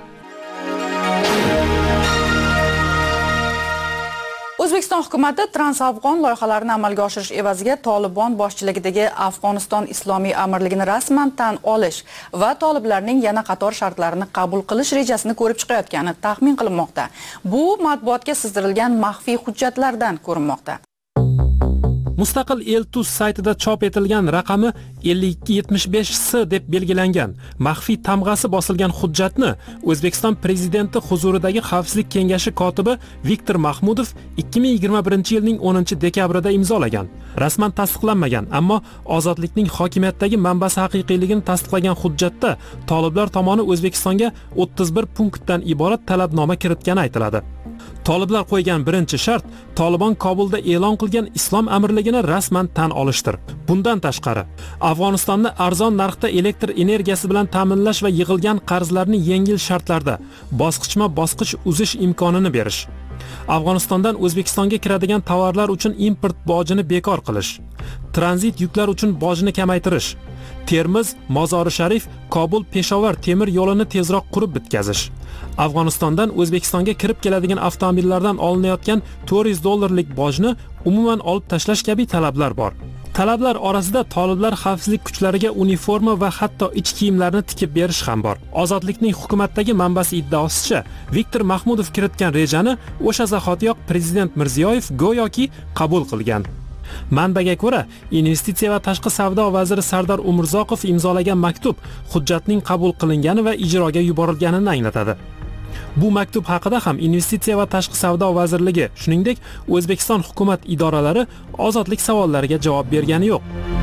O'zbekiston hukumati transafg'on loyihalarini amalga oshirish evaziga Tolibon boshchiligidagi Afg'oniston Islomiy Amirligini rasman tan olish va toliblarning yana qator shartlarini qabul qilish rejasini ko'rib chiqayotgani taxmin qilinmoqda. Bu matbuotga sizdirilgan maxfiy hujjatlardan ko'rinmoqda. Mustaqil Eltus saytida chop etilgan raqami ellik ikki yetmish besh S deb belgilangan maxfiy tamg'asi bosilgan hujjatni O'zbekiston prezidenti huzuridagi Xavfsizlik kengashi kotibi Viktor Mahmudov ikki ming yigirma birinchi yilning o'ninchi dekabrida imzolagan. Rasman tasdiqlanmagan, ammo ozodlikning hokimiyatdagi manbasi haqiqiyligini tasdiqlagan hujjatda toliblar tomoni O'zbekistonga o'ttiz bir punktdan iborat talabnoma kiritgani aytiladi. Toliblar qo'ygan birinchi shart Tolibon Kobulda e'lon qilgan Islom amirligini rasman tan olishdir. Bundan tashqari, Afg'onistonni arzon narxda elektr energiyasi bilan ta'minlash va yig'ilgan qarzlarni yengil shartlarda bosqichma-bosqich uzish imkonini berish. Afg'onistondan O'zbekistonga kiradigan tovarlar uchun import bojini bekor qilish. Tranzit yuklar uchun bojni kamaytirish. Termiz, Mozori Sharif, Kobul, Peshovar temir yo'lini tezroq qurib bitkazish. Afg'onistondan O'zbekistonga kirib keladigan avtomobillardan olinayotgan to'rt yuz dollarlik bojni umuman olib tashlash kabi talablar bor. Talablar orasida toliblar xavfsizlik kuchlariga uniforma va hatto ich kiyimlarni tikib berish ham bor. Ozodlikning hukumatdagi manbasi iddaosicha, Viktor Mahmudov kiritgan rejani o'sha zahotiyoq prezident Mirziyoyev go'yoki qabul qilgan. Manbaga ko'ra, investitsiya va tashqi savdo vaziri Sardor Umurzoqov imzolagan maktub hujjatning qabul qilingani va ijroga yuborilganini anglatadi. Bu maktub haqida ham investitsiya va tashqi savdo vazirligi, shuningdek, O'zbekiston hukumat idoralari ozodlik savollariga javob bergani yo'q.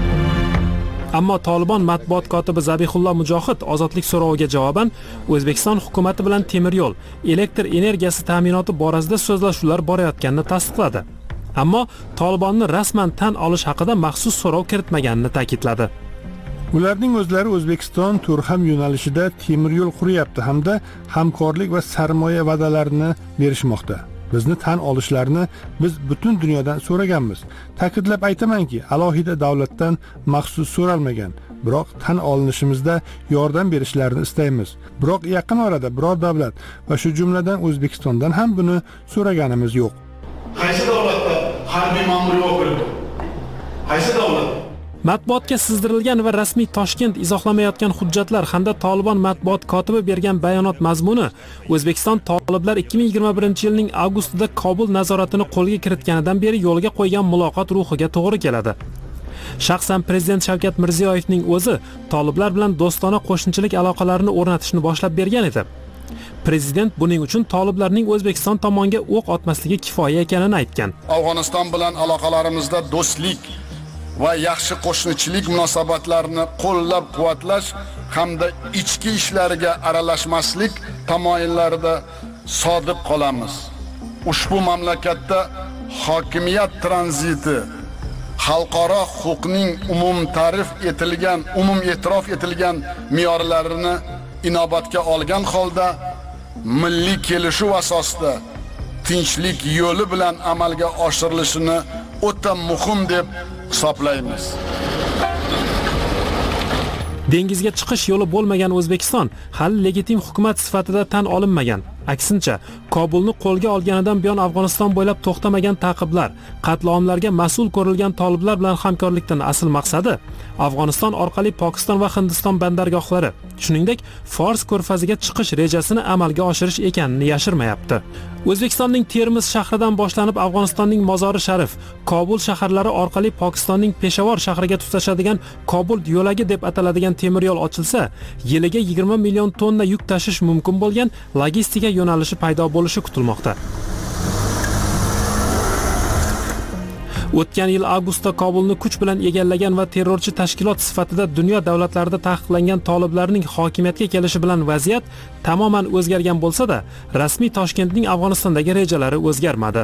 Ammo Tolibon matbuot kotibi Zabihullo Mujohid ozodlik so'roviga javoban O'zbekiston hukumati bilan temir yo'l, elektr energiyasi ta'minoti borasida so'zlashuvlar borayotganini tasdiqladi. Ammo Tolibonni rasman tan olish haqida maxsus so'rov kiritmaganini ta'kidladi. Ularning o'zlari O'zbekiston Turham yo'nalishida temir yo'l quryapti hamda hamkorlik va sarmoya va'dalarini berishmoqda. Bizni tan olishlarini biz butun dunyodan so'raganmiz. Ta'kidlab aytamanki, alohida davlatdan maxsus so'ralmagan. Biroq tan olinishimizda yordam berishlarini istaymiz. Biroq yaqin orada biror davlat va shu jumladan O'zbekistondan ham buni so'raganimiz yo'q. Qaysi davlatda harbiy ma'muriy o'qildi? Qaysi davlat? Matbuotga sizdirilgan va rasmiy Toshkent izohlamayotgan hujjatlar hamda Tolibon matbuot kotibi bergan bayonot mazmuni O'zbekiston toliblar ikki ming yigirma birinchi yilning avgustida Kobul nazoratini qo'lga kiritganidan beri yo'lga qo'ygan muloqot ruhiga to'g'ri keladi. Shaxsan prezident Shavkat Mirziyoyevning o'zi toliblar bilan do'stona qo'shnichilik aloqalarini o'rnatishni boshlab bergan edi. Prezident buning uchun toliblarning O'zbekiston tomoniga o'q otmasligi kifoya ekanini aytgan. Afg'oniston bilan aloqalarimizda do'stlik va yaxshi qo'shnichilik munosabatlarini qo'llab-quvvatlash hamda ichki ishlariga aralashmaslik tamoyillarida sodiq qolamiz. Ushbu mamlakatda hokimiyat tranziti xalqaro huquqning umum ta'rif etilgan, umum e'tirof etilgan me'yorlarini inobatga olgan holda milliy kelishuv asosida tinchlik yo'li bilan amalga oshirilishini o'ta muhim deb hisoblaymiz. Dengizga chiqish yo'li bo'lmagan O'zbekiston hali legitim hukumat sifatida tan olinmagan. Aksincha, Kobulni qo'lga olganidan buyon Afg'oniston bo'ylab to'xtamagan ta'qiblar, qatlovlarga mas'ul ko'rilgan toliblar bilan hamkorlikdan asl maqsadi Afg'oniston orqali Pokiston va Hindiston bandargohlari, shuningdek, Fors ko'rfaziga chiqish rejasini amalga oshirish ekanini yashirmayapti. O'zbekistonning Termiz shahridan boshlanib Afg'onistonning Mozori Sharif, Kobul shaharlari orqali Pokistonning Peshavor shahriga tutashadigan Kobul yo'lagi deb ataladigan temir yo'l ochilsa, yiliga yigirma million tonna yuk tashish mumkin bo'lgan logistika yo'nalishi paydo bo'lishi kutilmoqda. O'tgan yil avgustda Kobulni kuch bilan egallagan va terrorchi tashkilot sifatida dunyo davlatlarida taqiqlangan toliblarning hokimiyatga kelishi bilan vaziyat tamoman o'zgargan bo'lsa-da, rasmiy Toshkentning Afg'onistondagi rejalari o'zgarmadi.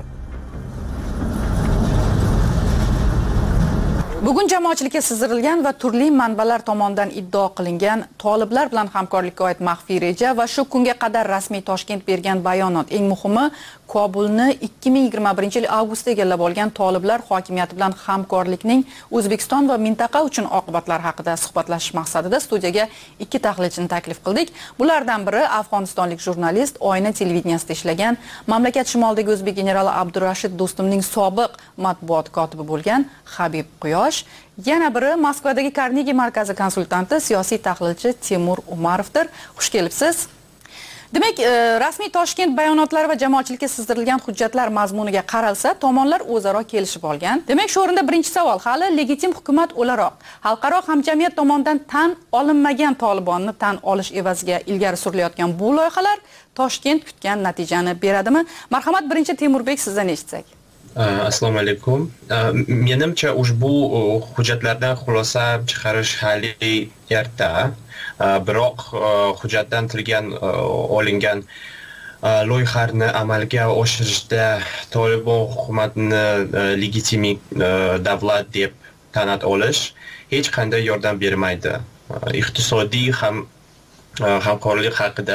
Bugun jamoatchilikka sizdirilgan va turli manbalar tomonidan iddao qilingan toliblar bilan hamkorlikka oid maxfiy reja va shu kunga qadar rasmiy Toshkent bergan bayonot, eng muhimi Kobulni ikki ming yigirma birinchi yil avgustda egallab olgan toliblar hokimiyati bilan hamkorlikning O'zbekiston va mintaqa uchun oqibatlari haqida suhbatlashish maqsadida studiyaga ikki tahlilchini taklif qildik. Bulardan biri Afg'onistonlik jurnalist, Oyna televideniyasida ishlagan, mamlakat shimolidagi o'zbek generali Abdurashid Do'stumning sobiq matbuot kotibi bo'lgan Habib Quyosh, yana biri Moskvadagi Carnegie markazi konsultanti, siyosiy tahlilchi Timur Umarovdir. Xush kelibsiz. Demak, rasmiy Toshkent bayonotlari va jamoatchilikka sizdirilgan hujjatlar mazmuniga qaralsa, tomonlar o'zaro kelishib olgan. Demak, shu o'rinda birinchi savol, hali legitim hukumat o'laroq xalqaro hamjamiyat tomonidan tan olinmagan Tolibonni tan olish evaziga ilgari surilayotgan bu loyihalar Toshkent kutgan natijani beradimi? Marhamat, birinchi Temurbek, sizdan eshitsak. Assalomu alaykum. Menimcha ushbu hujjatlardan xulosa chiqarish hali erta. Biroq hujjatdan tilgan olingan loyihalarni amalga oshirishda Tolibon hukumatini legitim davlat deb tan olish hech qanday yordam bermaydi. Iqtisodiy ham hamkorlik haqida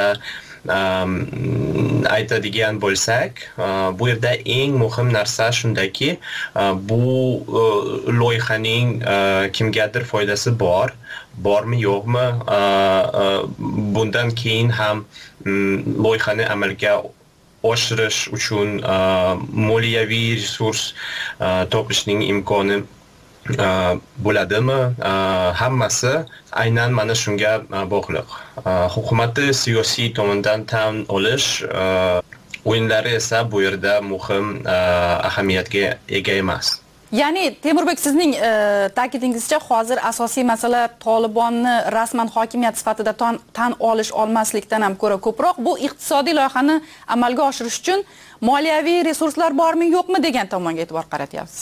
aytadigan bo'lsak, bu yerda eng muhim narsa shundaki, bu loyihaning kimgadir foydasi bor, bormi yo'qmi, bundan keyin ham loyihani amalga oshirish uchun moliyaviy resurs topishning imkoni bo'ladimi? Hammasi aynan mana shunga bog'liq. Hukumatni siyosiy tomondan tan olish o'yinlari esa bu yerda muhim ahamiyatga ega emas. Ya'ni Temurbek, sizning ta'kidingizcha hozir asosiy masala Tolibonni rasman hokimiyat sifatida tan olish olmaslikdan ham ko'ra ko'proq bu iqtisodiy loyihani amalga oshirish uchun moliyaviy resurslar bormi yo'qmi degan tomonga e'tibor qaratyapsiz.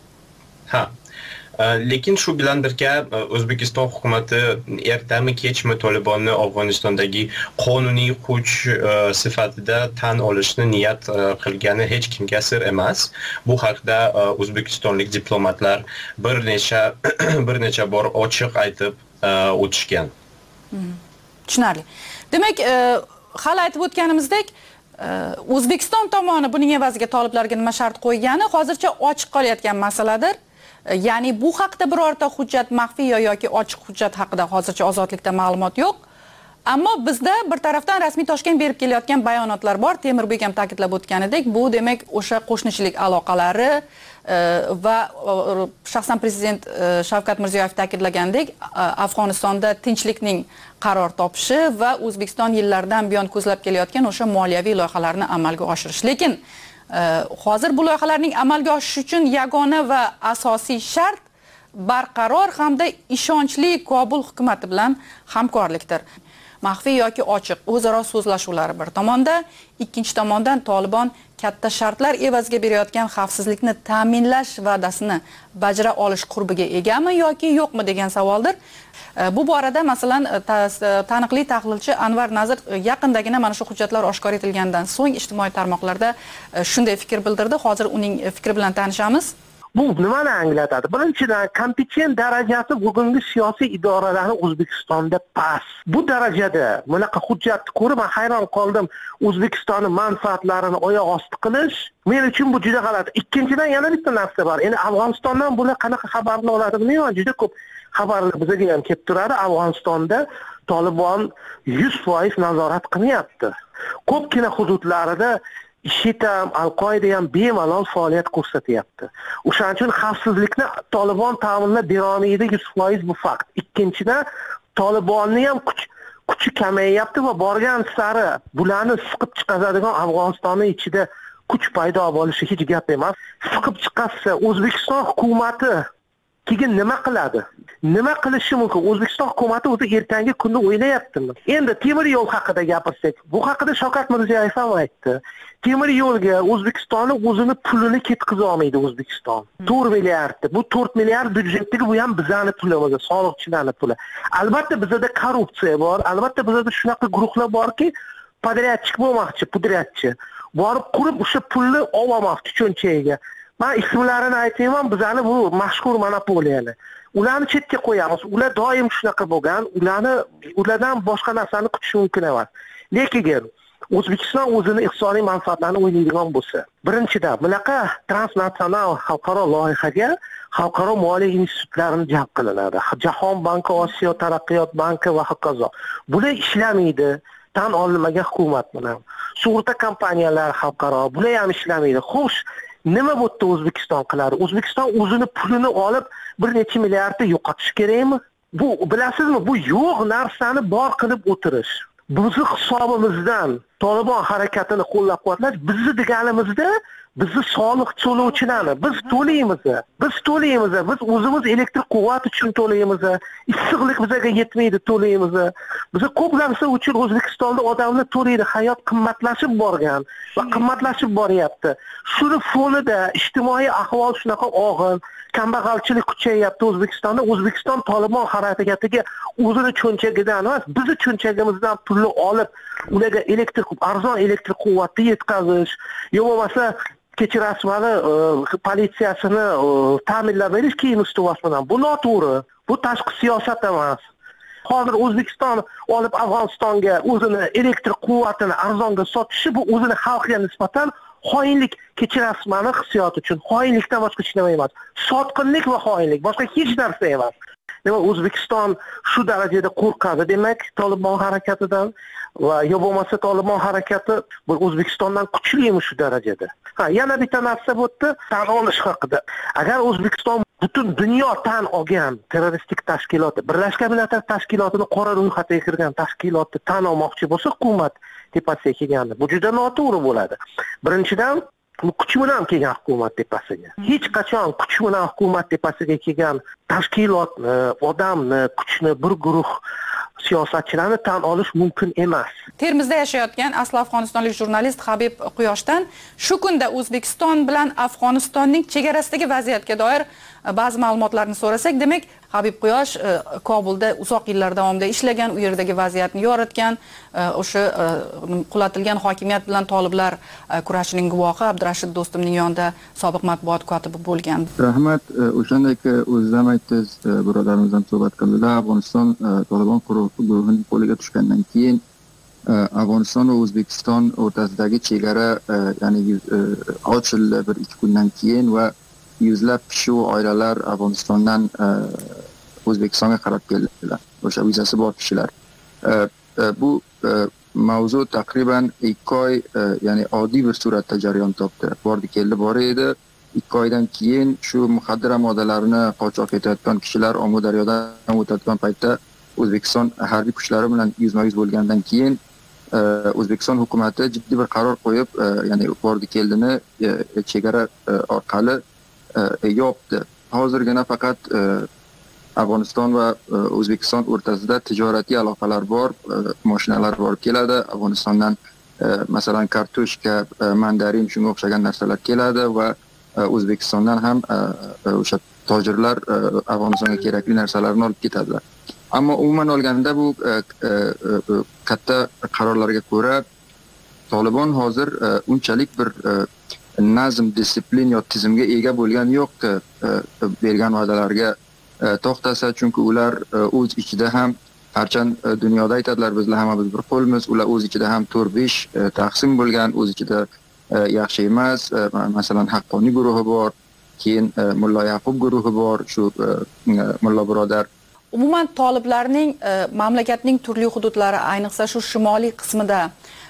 Ha. Lekin shu bilan birga O'zbekiston hukumati ertami kechmi Tolibonni Afg'onistondagi qonuniy kuch sifatida tan olishni niyat qilgani hech kimga sir emas. Bu haqda o'zbekistonlik diplomatlar bir necha bir necha bor ochiq aytib o'tishgan. Tushunarli. Demak, hali aytib o'tganimizdek, O'zbekiston tomoni buning evaziga toliblarga nima shart qo'ygani hozircha ochiq qolayotgan masaladir. Ya'ni bu haqda birorta hujjat maxfiy yoki ochiq hujjat haqida hozircha ozodlikda ma'lumot yo'q. Ammo bizda bir tarafdan rasmiy Toshkent berib kelayotgan bayonotlar bor. Temurbek ham ta'kidlab o'tganidek, bu demak o'sha qo'shnichilik aloqalari va shaxsan prezident Shavkat Mirziyoyev ta'kidlagandek, Afg'onistonda tinchlikning qaror topishi va O'zbekiston yillardan buyon ko'zlab kelayotgan o'sha moliyaviy loyihalarni amalga oshirish. Lekin hozir bu loyihalarning amalga oshishi uchun yagona va asosiy shart barqaror hamda ishonchli Kobul hukumati bilan hamkorlikdir. Maxfiy yoki ochiq o'zaro so'zlashuvlar bir tomonda, ikkinchi tomondan Tolibon katta shartlar evaziga berayotgan xavfsizlikni ta'minlash va'dasini bajara olish qurbiga egami yoki yo'qmi degan savoldir. Bu borada masalan taniqli tahlilchi Anvar Nazir yaqindagina mana shu hujjatlar oshkor etilgandan so'ng ijtimoiy tarmoqlarda shunday fikr bildirdi. Hozir uning fikri bilan tanishamiz. Bu nimani anglatadi? Birinchidan, kompetent darajasi bugungi siyosiy idoralarning O'zbekistonda past. Bu darajada bunaqa hujjatni ko'rib men hayron qoldim. O'zbekistonning manfaatlarini oyoq osti qilish men uchun bu juda g'alati. Ikkinchidan yana bitta narsa bor. Endi Afg'onistondan bular qanaqa xabarlar oladi bilmayman. Juda ko'p xabarlar bizga ham kelib turadi. Afg'onistonda Tolibon yuz foiz nazorat qilyapti. Ko'pgina hududlarida IShID ham, Al-Qoida ham bemalol faoliyat ko'rsatyapti. O'shaning uchun xavfsizlikni Tolibon ta'minlab bera olmaydi yuz foiz bu fakt. Ikkinchidan, Tolibonni ham kuch kuchi kamayyapti va borgan sari bularni siqib chiqazadigan Afg'onistonning ichida kuch paydo bo'lishi hech gap emas. Siqib chiqarsa O'zbekiston hukumatati keyin nima qiladi? Nima qilishi mumkin? O'zbekiston hukumatati o'zi ertangi kunni o'ylayaptimi? Endi temir yo'l haqida gapirsak, bu haqida Shavkat Mirziyoyev ham aytdi. Temir yo'lga O'zbekistonning o'zini pulini ketkiza olmaydi O'zbekiston. to'rt milliard. Bu to'rt milliard byudjetdagi bu ham bizning pulimiz, soliqchilarning puli. Albatta bizda korrupsiya bor, albatta bizda shunaqa guruhlar borki, podryadchik bo'lmoqchi, pudryatchi. Borib qurib o'sha pulni olmoqchi cho'nchagiga. Men ismlarini aytayman, bizani bu mashhur monopoliyalar. Ularni chetga qo'yamiz. Ular doim shunaqa bo'lgan. Ularni ulardan boshqa narsani kutish mumkin emas. Lekin O'zbekiston o'zining iqtisodiy manfaatlarini o'ylaydigan bo'lsa, birinchidan bunaqa transnatsional xalqaro loyihaga xalqaro moliya institutlarini jalb qilinadi. Jahon banki, Osiyo taraqqiyot banki va hokazo. Bular ishlamaydi. Tan olinmagan hukumat bilan. Sug'urta kompaniyalari xalqaro bular ham ishlamaydi. Xo'sh, nima bo'tdi O'zbekiston qiladi? O'zbekiston o'zini pulini olib bir necha milliardni yo'qotish kerakmi? Bu bilasizmi, bu yo'q narsani bor qilib o'tirish. Bizni hisobimizdan Tolibon harakatini qo'llab-quvvatlash bizni deganimizda bizni soliq to'lovchilarni biz to'laymiz. Biz to'laymiz. Biz o'zimiz elektr quvvat uchun to'laymiz. Issiqlik bizga yetmaydi, to'laymiz. Biz ko'p narsa uchun O'zbekistonda odamlar to'laydi. Hayot qimmatlashib borgan va qimmatlashib boryapti. Shuni fonida ijtimoiy ahvol shunaqa og'ir, kambag'alchilik kuchayapti O'zbekistonda. O'zbekiston Tolibon harakatiga o'zini cho'nchagidan emas, bizni cho'nchagimizdan pulni olib, ularga elektr arzon elektr quvvatni yetkazish, yo bo'lmasa kechirasmani politsiyasini ta'minlab berish keyin ustuvas bilan. Bu noto'g'ri. Bu tashqi siyosat emas. Hozir O'zbekiston olib Afg'onistonga o'zini elektr quvvatini arzonga sotishi bu o'zini xalqiga nisbatan xoinlik, kechirasmani hissiyot uchun. Xoinlikdan boshqa hech nima emas. Sotqinlik va xoinlik, boshqa hech narsa emas. Nima O'zbekiston shu darajada qo'rqadi demak Tolibon harakatidan va yo bo'lmasa Tolibon harakati bu O'zbekistondan kuchlimi shu darajada? Ha, yana bitta narsa bo'tdi, tan olish haqida. Agar O'zbekiston butun dunyo tan olgan terroristik tashkilot, Birlashgan Millatlar Tashkilotining qora ro'yxatiga kirgan tashkilotni tan olmoqchi bo'lsa, hukumat tepasiga kelganda bu juda noto'g'ri bo'ladi. Birinchidan, bu kuch bilan kelgan hukumat tepasiga. Hech qachon kuch bilan hukumat tepasiga kelgan tashkilotni, odamni, kuchni bir guruh siyosatchilarni tan olish mumkin emas. Termizda yashayotgan asli afg'onistonlik jurnalist Habib Quyoshdan shu kunda O'zbekiston bilan Afg'onistonning chegarasidagi vaziyatga doir ba'zi ma'lumotlarni so'rasak, demak, Habib Quyosh Kobulda uzoq yillar davomida ishlagan, u yerdagi vaziyatni yoritgan, o'sha qulatilgan hokimiyat bilan toliblar kurashining guvohi Abdurashid Do'stumning yonida sobiq matbuot kotibi bo'lgan. Rahmat, o'shandek o'zim aytdingiz, birodarimiz ham suhbat qildilar. Afg'oniston Tolibon guruhining qo'liga tushgandan keyin Afg'oniston va O'zbekiston o'rtasidagi chegara, ya'ni ochildi bir ikki kundan keyin va yuzlab kishi va oilalar Afg'onistondan O'zbekistonga qarab keldilar. O'sha vizasi bor kishilar. Bu mavzu taqriban ikki oy, ya'ni oddiy bir suratda jarayon topdi. Bordi keldi bor edi. ikki oydan keyin shu muxaddara moddalarni qochoq etayotgan kishilar Amudaryodan o'tayotgan paytda O'zbekiston harbiy kuchlari bilan yuzma-yuz bo'lgandan keyin O'zbekiston hukumatı jiddiy bir qaror qo'yib, ya'ni bordi keldini chegara orqali yopdi. Hozirgina faqat Afg'oniston va O'zbekiston o'rtasida tijoriy aloqalar bor, mashinalar borib keladi. Afg'onistondan masalan kartoshka, mandarin shunga o'xshagan narsalar keladi va O'zbekistondan ham o'sha tojirlar Afg'onistonga kerakli narsalarni olib ketadilar. Ammo umuman olganda bu katta qarorlarga ko'ra Tolibon hozir unchalik bir nazm, disiplin yo tizimga ega bo'lgan yo'qki bergan va'dalarga to'xtasa, chunki ular o'z ichida ham harchand dunyoda aytadilar bizlar hammamiz bir qo'lmiz, ular o'z ichida ham to'rt besh taqsim bo'lgan, o'z ichida yaxshi emas, masalan haqqoniy guruhi bor, keyin Mullo Yaqub guruhi bor, shu Mullo birodar. Umuman toliblarning mamlakatning turli hududlari, ayniqsa shu shimoliy qismida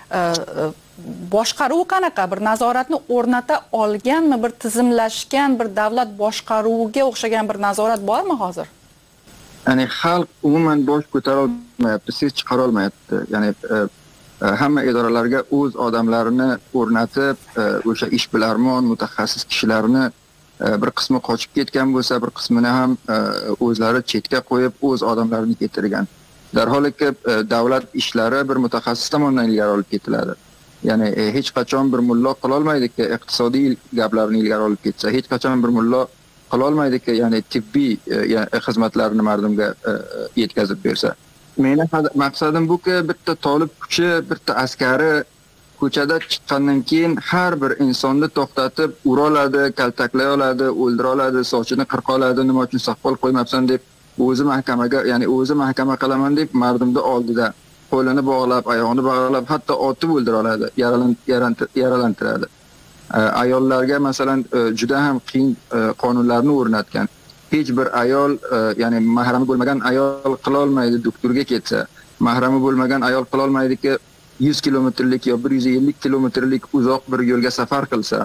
boshqaruvi qanaqa? Bir nazoratni o'rnata olganmi, bir tizimlashgan bir davlat boshqaruviga o'xshagan bir nazorat bormi hozir? Ya'ni xalq umuman bosh ko'tara olmayapti, ses chiqara olmayapti. Ya'ni hamma idoralarga o'z odamlarini o'rnatib, o'sha ishbilarmon, mutaxassis kishilarni bir qismi qochib ketgan bo'lsa, bir qismini ham o'zlari chetga qo'yib, o'z odamlarini keltirgan. Darholiki davlat ishlari bir mutaxassis tomonidan ilgari olib ketiladi. Ya'ni hech qachon bir mullo qila olmaydiki, iqtisodiy gaplarni ilgari olib ketsa, hech qachon bir mullo qila olmaydiki, ya'ni tibbiy xizmatlarni mardumga yetkazib bersa. Meni maqsadim buki, bitta tolib kuchi, bitta askari ko'chada chiqqandan keyin har bir insonni to'xtatib ura oladi, kaltaklay oladi, o'ldira oladi, sochini qirqa oladi, nima uchun soqol qo'ymabsan deb o'zi mahkamaga, ya'ni o'zi mahkama qilaman deb mardumni oldida qo'lini bog'lab, oyog'ini bog'lab, hatto otib o'ldira oladi, yaralantiradi. Ayollarga masalan juda ham qiyin qonunlarni o'rnatgan. Hech bir ayol, ya'ni mahrami bo'lmagan ayol qila olmaydi doktorga ketsa, mahrami bo'lmagan ayol qila olmaydiki yuz kilometrlik yo bir yuz ellik kilometrlik uzoq bir yo'lga safar qilsa,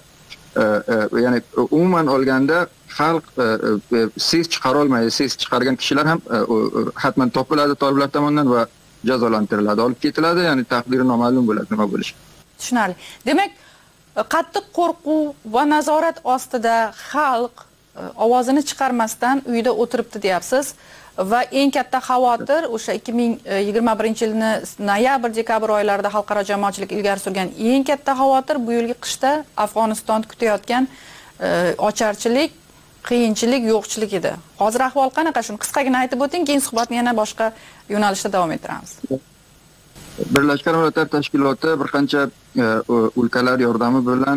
ya'ni umuman olganda xalq ses chiqara olmaydi. Ses chiqargan kishilar ham hatman topiladi toliblar tomonidan va jazolantiriladi, olib ketiladi, ya'ni taqdiri noma'lum bo'ladi, nima bo'lishi. Tushunarli. Demak, qattiq qo'rquv va nazorat ostida xalq ovozini chiqarmasdan uyda o'tiribdi deyapsiz. Va eng katta xavotir o'sha ikki ming yigirma birinchi yilni noyabr, dekabr oylarida xalqaro jamoatchilik ilgari surgan eng katta xavotir bu yilgi qishda Afg'oniston kutayotgan ocharchilik, qiyinchilik, yo'qchilik edi. Hozir ahvol qanaqa? Shuni qisqagina aytib o'ting, keyin suhbatni yana boshqa yo'nalishda davom ettiramiz. Birlashgan Millatlar Tashkiloti bir qancha o'lkalar yordami bilan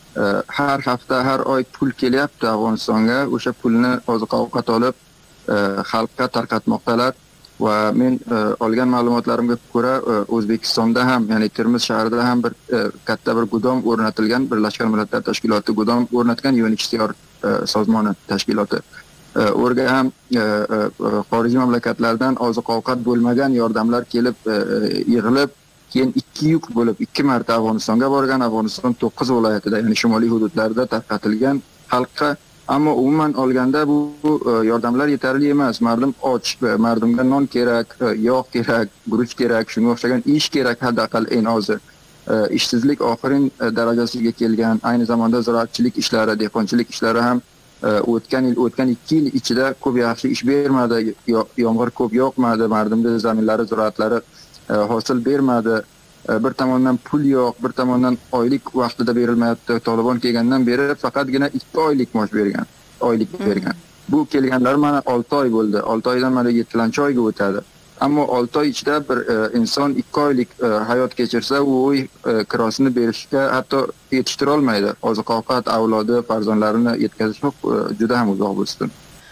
har hafta, har oy pul kelyapti Afg'onistonga. O'sha pulni oziq-ovqat olib xalqqa tarqatmoqdalar va men olgan ma'lumotlarimga ko'ra O'zbekistonda ham, ya'ni Termiz shahrida ham bir katta bir gudom o'rnatilgan, Birlashgan Millatlar Tashkiloti gudom o'rnatgan, U N H C R sozmoni tashkiloti. O'rga ham xorijiy mamlakatlardan oziq-ovqat bo'lmagan yordamlar kelib yig'ilib, keyin ikki yuk bo'lib ikki marta Afg'onistonga borgan. Afg'oniston to'qqiz viloyatida, ya'ni shimoliy hududlarda tarqatilgan xalqqa. Ammo umuman olganda bu yordamlar yetarli emas. Mardum och, mardumga non kerak, yog' kerak, guruch kerak, shunga o'xshagan ish kerak, haddaqal eng ozi. Ishsizlik oxirin darajasiga kelgan, ayni zamonda ziroatchilik ishlari, dehqonchilik ishlari ham o'tgan yil, o'tgan ikki yil ichida ko'p yaxshi ish bermadi, yomg'ir ko'p yoqmadi, mardumda zaminlari, ziroatlari hosil bermadi. Bir tomondan pul yo'q, bir tomondan oylik vaqtida berilmayapti. Tolibon kelgandan beri faqatgina ikki oylik maosh bergan, oylik bergan. Bu kelganlar mana olti oy bo'ldi. olti oydan mana yettinchi oyga o'tadi. Ammo olti oy ichida bir inson ikki oylik hayot kechirsa, u uy kirosini berishga hatto yetishtira olmaydi. Oziq-ovqat, avlodi, farzandlarini yetkazish juda ham uzoq bo'lsin.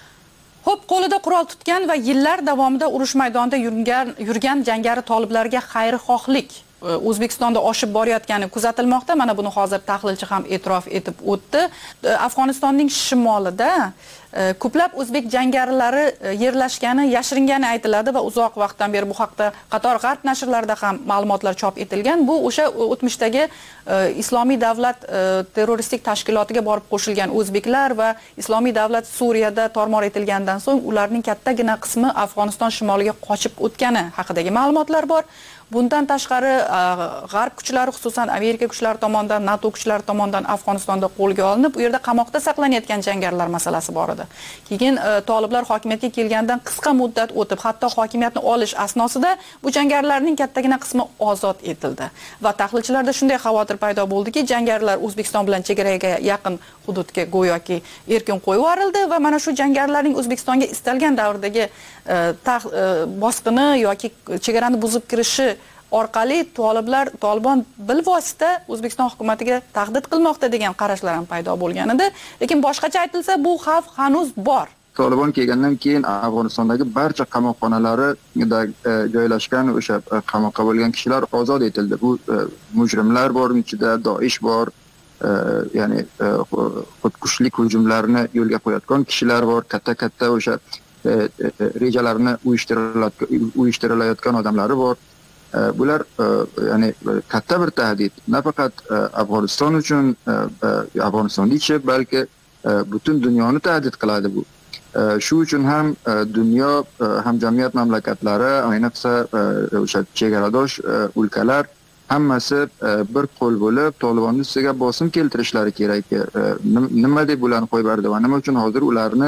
Xo'p, qo'lida qurol tutgan va yillar davomida urush maydonida yurgan yurgan jangari toliblarga xayrixohlik O'zbekistonda oshib borayotgani kuzatilmoqda. Mana buni hozir tahlilchi ham e'tirof etib o'tdi. Afg'onistonning shimolida ko'plab o'zbek jangarilari yerlashgani, yashiringani aytiladi va uzoq vaqtdan beri bu haqda qator g'arb nashrlarida ham ma'lumotlar chop etilgan. Bu o'sha o'tmishdagi Islomiy davlat terroristik tashkilotiga borib qo'shilgan o'zbeklar va Islomiy davlat Suriyada tormor etilgandan so'ng ularning kattagina qismi Afg'oniston shimoliga qochib o'tgani haqidagi ma'lumotlar bor. Bundan tashqari g'arb kuchlari, xususan Amerika kuchlari tomonidan, NATO kuchlari tomonidan Afg'onistonda qo'lga olinib, u yerda qamoqda saqlanayotgan jangarilar masalasi bor edi. Keyin toliblar hokimiyatga kelgandan qisqa muddat o'tib, hatto hokimiyatni olish asnosida bu jangarilarning kattagina qismi ozod etildi. Va tahlilchilarda shunday xavotir paydo bo'ldiki, jangarilar O'zbekiston bilan chegaraga yaqin hududga go'yoki erkin qo'yib yuborildi va mana shu jangarilarning O'zbekistonga istalgan davrdagi bosqini yoki chegarani buzib kirishi orqali toliblar Tolibon bilvosita O'zbekiston hukumatiga tahdid qilmoqda degan qarashlar ham paydo bo'lgan edi. Lekin boshqacha aytilsa, bu xavf hanuz bor. Tolibon kelgandan keyin Afg'onistondagi barcha qamoqxonalarida joylashgan o'sha qamoqqa bo'lgan kishilar ozod etildi. Bu mujrimlar bor, ichida Doish bor, ya'ni xudkushlik hujumlarini yo'lga qo'yayotgan kishilar bor, katta-katta o'sha rejalarni uyushtirilayotgan odamlari bor. Bular ya'ni katta bir tahdid, nafaqat Afg'oniston uchun, Afg'onistonlikcha, balki butun dunyoni tahdid qiladi bu. Shu uchun ham dunyo hamjamiyat mamlakatlari, ayniqsa o'sha chegaradosh o'lkalar hammasi bir qo'l bo'lib Tolibonni ustiga bosim keltirishlari kerak. Nima deb ularni qo'yib berdi va nima uchun hozir ularni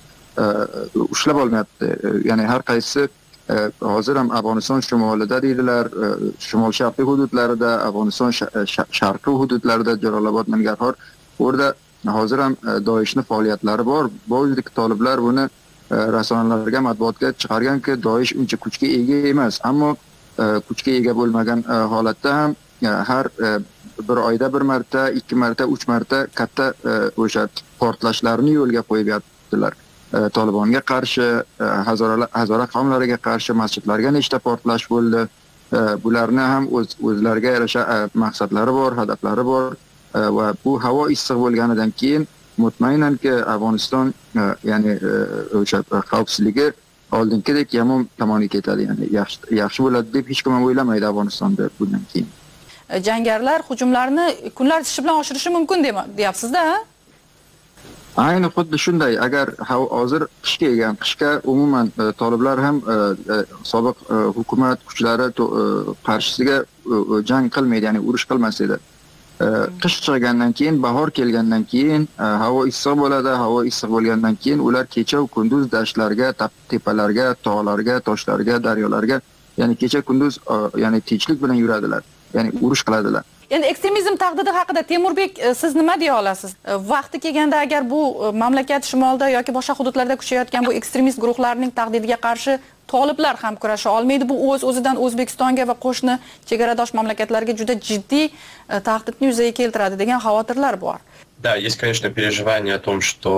ushlab olmayapti? Ya'ni har qaysi hozir ham Afg'oniston shimolida deydilar, shimol sharqiy hududlarida, Afg'oniston sharqiy hududlarida, Jalolobod, Nangarxor, o'rda hozir ham Doishning faoliyatlari bor. Bo'zdek toliblar buni rasonalarga, matbuotga chiqarganki, Doish uncha kuchga ega emas, ammo kuchga ega bo'lmagan holatda ham har bir oyda bir marta, ikki marta, uch marta katta o'sha portlashlarni yo'lga qo'yib yotdilar. Tolibonga qarshi, Hazora qavmlariga qarshi masjidlarga nechta portlash bo'ldi. Bularni ham o'zlariga yarasha maqsadlari bor, hadaflari bor va bu havo issiq bo'lganidan keyin mutmainanki Afg'oniston ya'ni o'sha xavfsizligi oldingidek yomon tomoniga ketadi, ya'ni yaxshi yaxshi bo'ladi deb hech kim ham o'ylamaydi Afg'onistonda bundan keyin. Jangarilar hujumlarni kunlar tishi bilan oshirishi mumkin deyapsiz-da? Ayni xuddi shunday. Agar hozir qishga kelgan, qishga umuman toliblar ham sobiq hukumat kuchlari qarshisiga jang qilmaydi, ya'ni urush qilmas edi. Qish chiqqandan keyin, bahor kelgandan keyin havo issiq bo'ladi. Havo issiq bo'lgandan keyin ular kecha va kunduz dashtlarga, tepalarga, tog'larga, toshlarga, daryolarga, ya'ni kecha kunduz ya'ni tinchlik bilan yuradilar. Ya'ni urush qiladilar. Endi ekstremizm tahdidi haqida Temurbek, siz nima deya olasiz? Vaqti kelganda agar bu mamlakat shimolida yoki boshqa hududlarda kuchayotgan bu ekstremist guruhlarning tahdidiga qarshi toliblar ham kurasha olmaydi. Bu o'z-o'zidan O'zbekistonga va qo'shni chegaradosh mamlakatlarga juda jiddiy tahdidni yuzaga keltiradi degan xavotirlar bor. Да, есть, конечно, переживания о том, что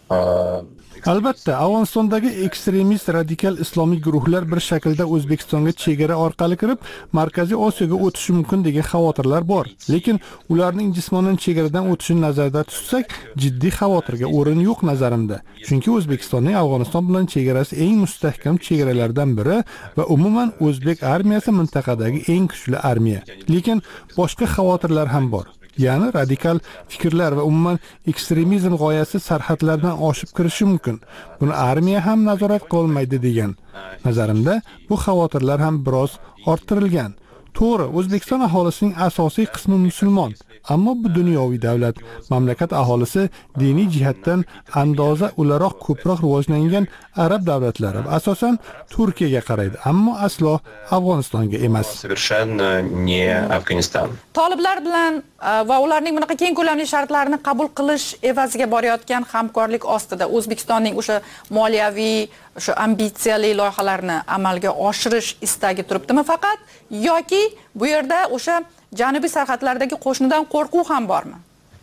Albatta, Afg'onistondagi ekstremist radikal islomiy guruhlar bir shaklda O'zbekistonga chegara orqali kirib, Markaziy Osiyoga o'tishi mumkin degan xavotirlar bor. Lekin ularning jismonan chegaradan o'tishini nazarda tutsak, jiddiy xavotirga o'rin yo'q nazarimda. Chunki O'zbekistonning Afg'oniston bilan chegarasi eng mustahkam chegaralardan biri va umuman o'zbek armiyasi mintaqadagi eng kuchli armiya. Lekin boshqa xavotirlar ham bor. Ya'ni radikal fikrlar va umuman ekstremizm g'oyasi sarhadlardan oshib kirishi mumkin. Buni armiya ham nazorat qilolmaydi degan. Nazarimda bu xavotirlar ham biroz orttirilgan. To'g'ri, O'zbekiston aholisining asosiy qismi musulmon, ammo bu dunyoviy davlat. Mamlakat aholisi diniy jihatdan andoza o'laroq ko'proq rivojlangan arab davlatlari va asosan Turkiyaga qaraydi, ammo aslo Afg'onistonga emas. Совершенно не Afg'oniston. Toliblar bilan va ularning bunaqa keng ko'lamli shartlarini qabul qilish evaziga borayotgan hamkorlik ostida O'zbekistonning o'sha moliyaviy, o'sha ambitsiyali loyihalarni amalga oshirish istagi turibdimi faqat, yoki bu yerda o'sha janubiy sarhadlardagi qo'shnidan qo'rquv ham bormi?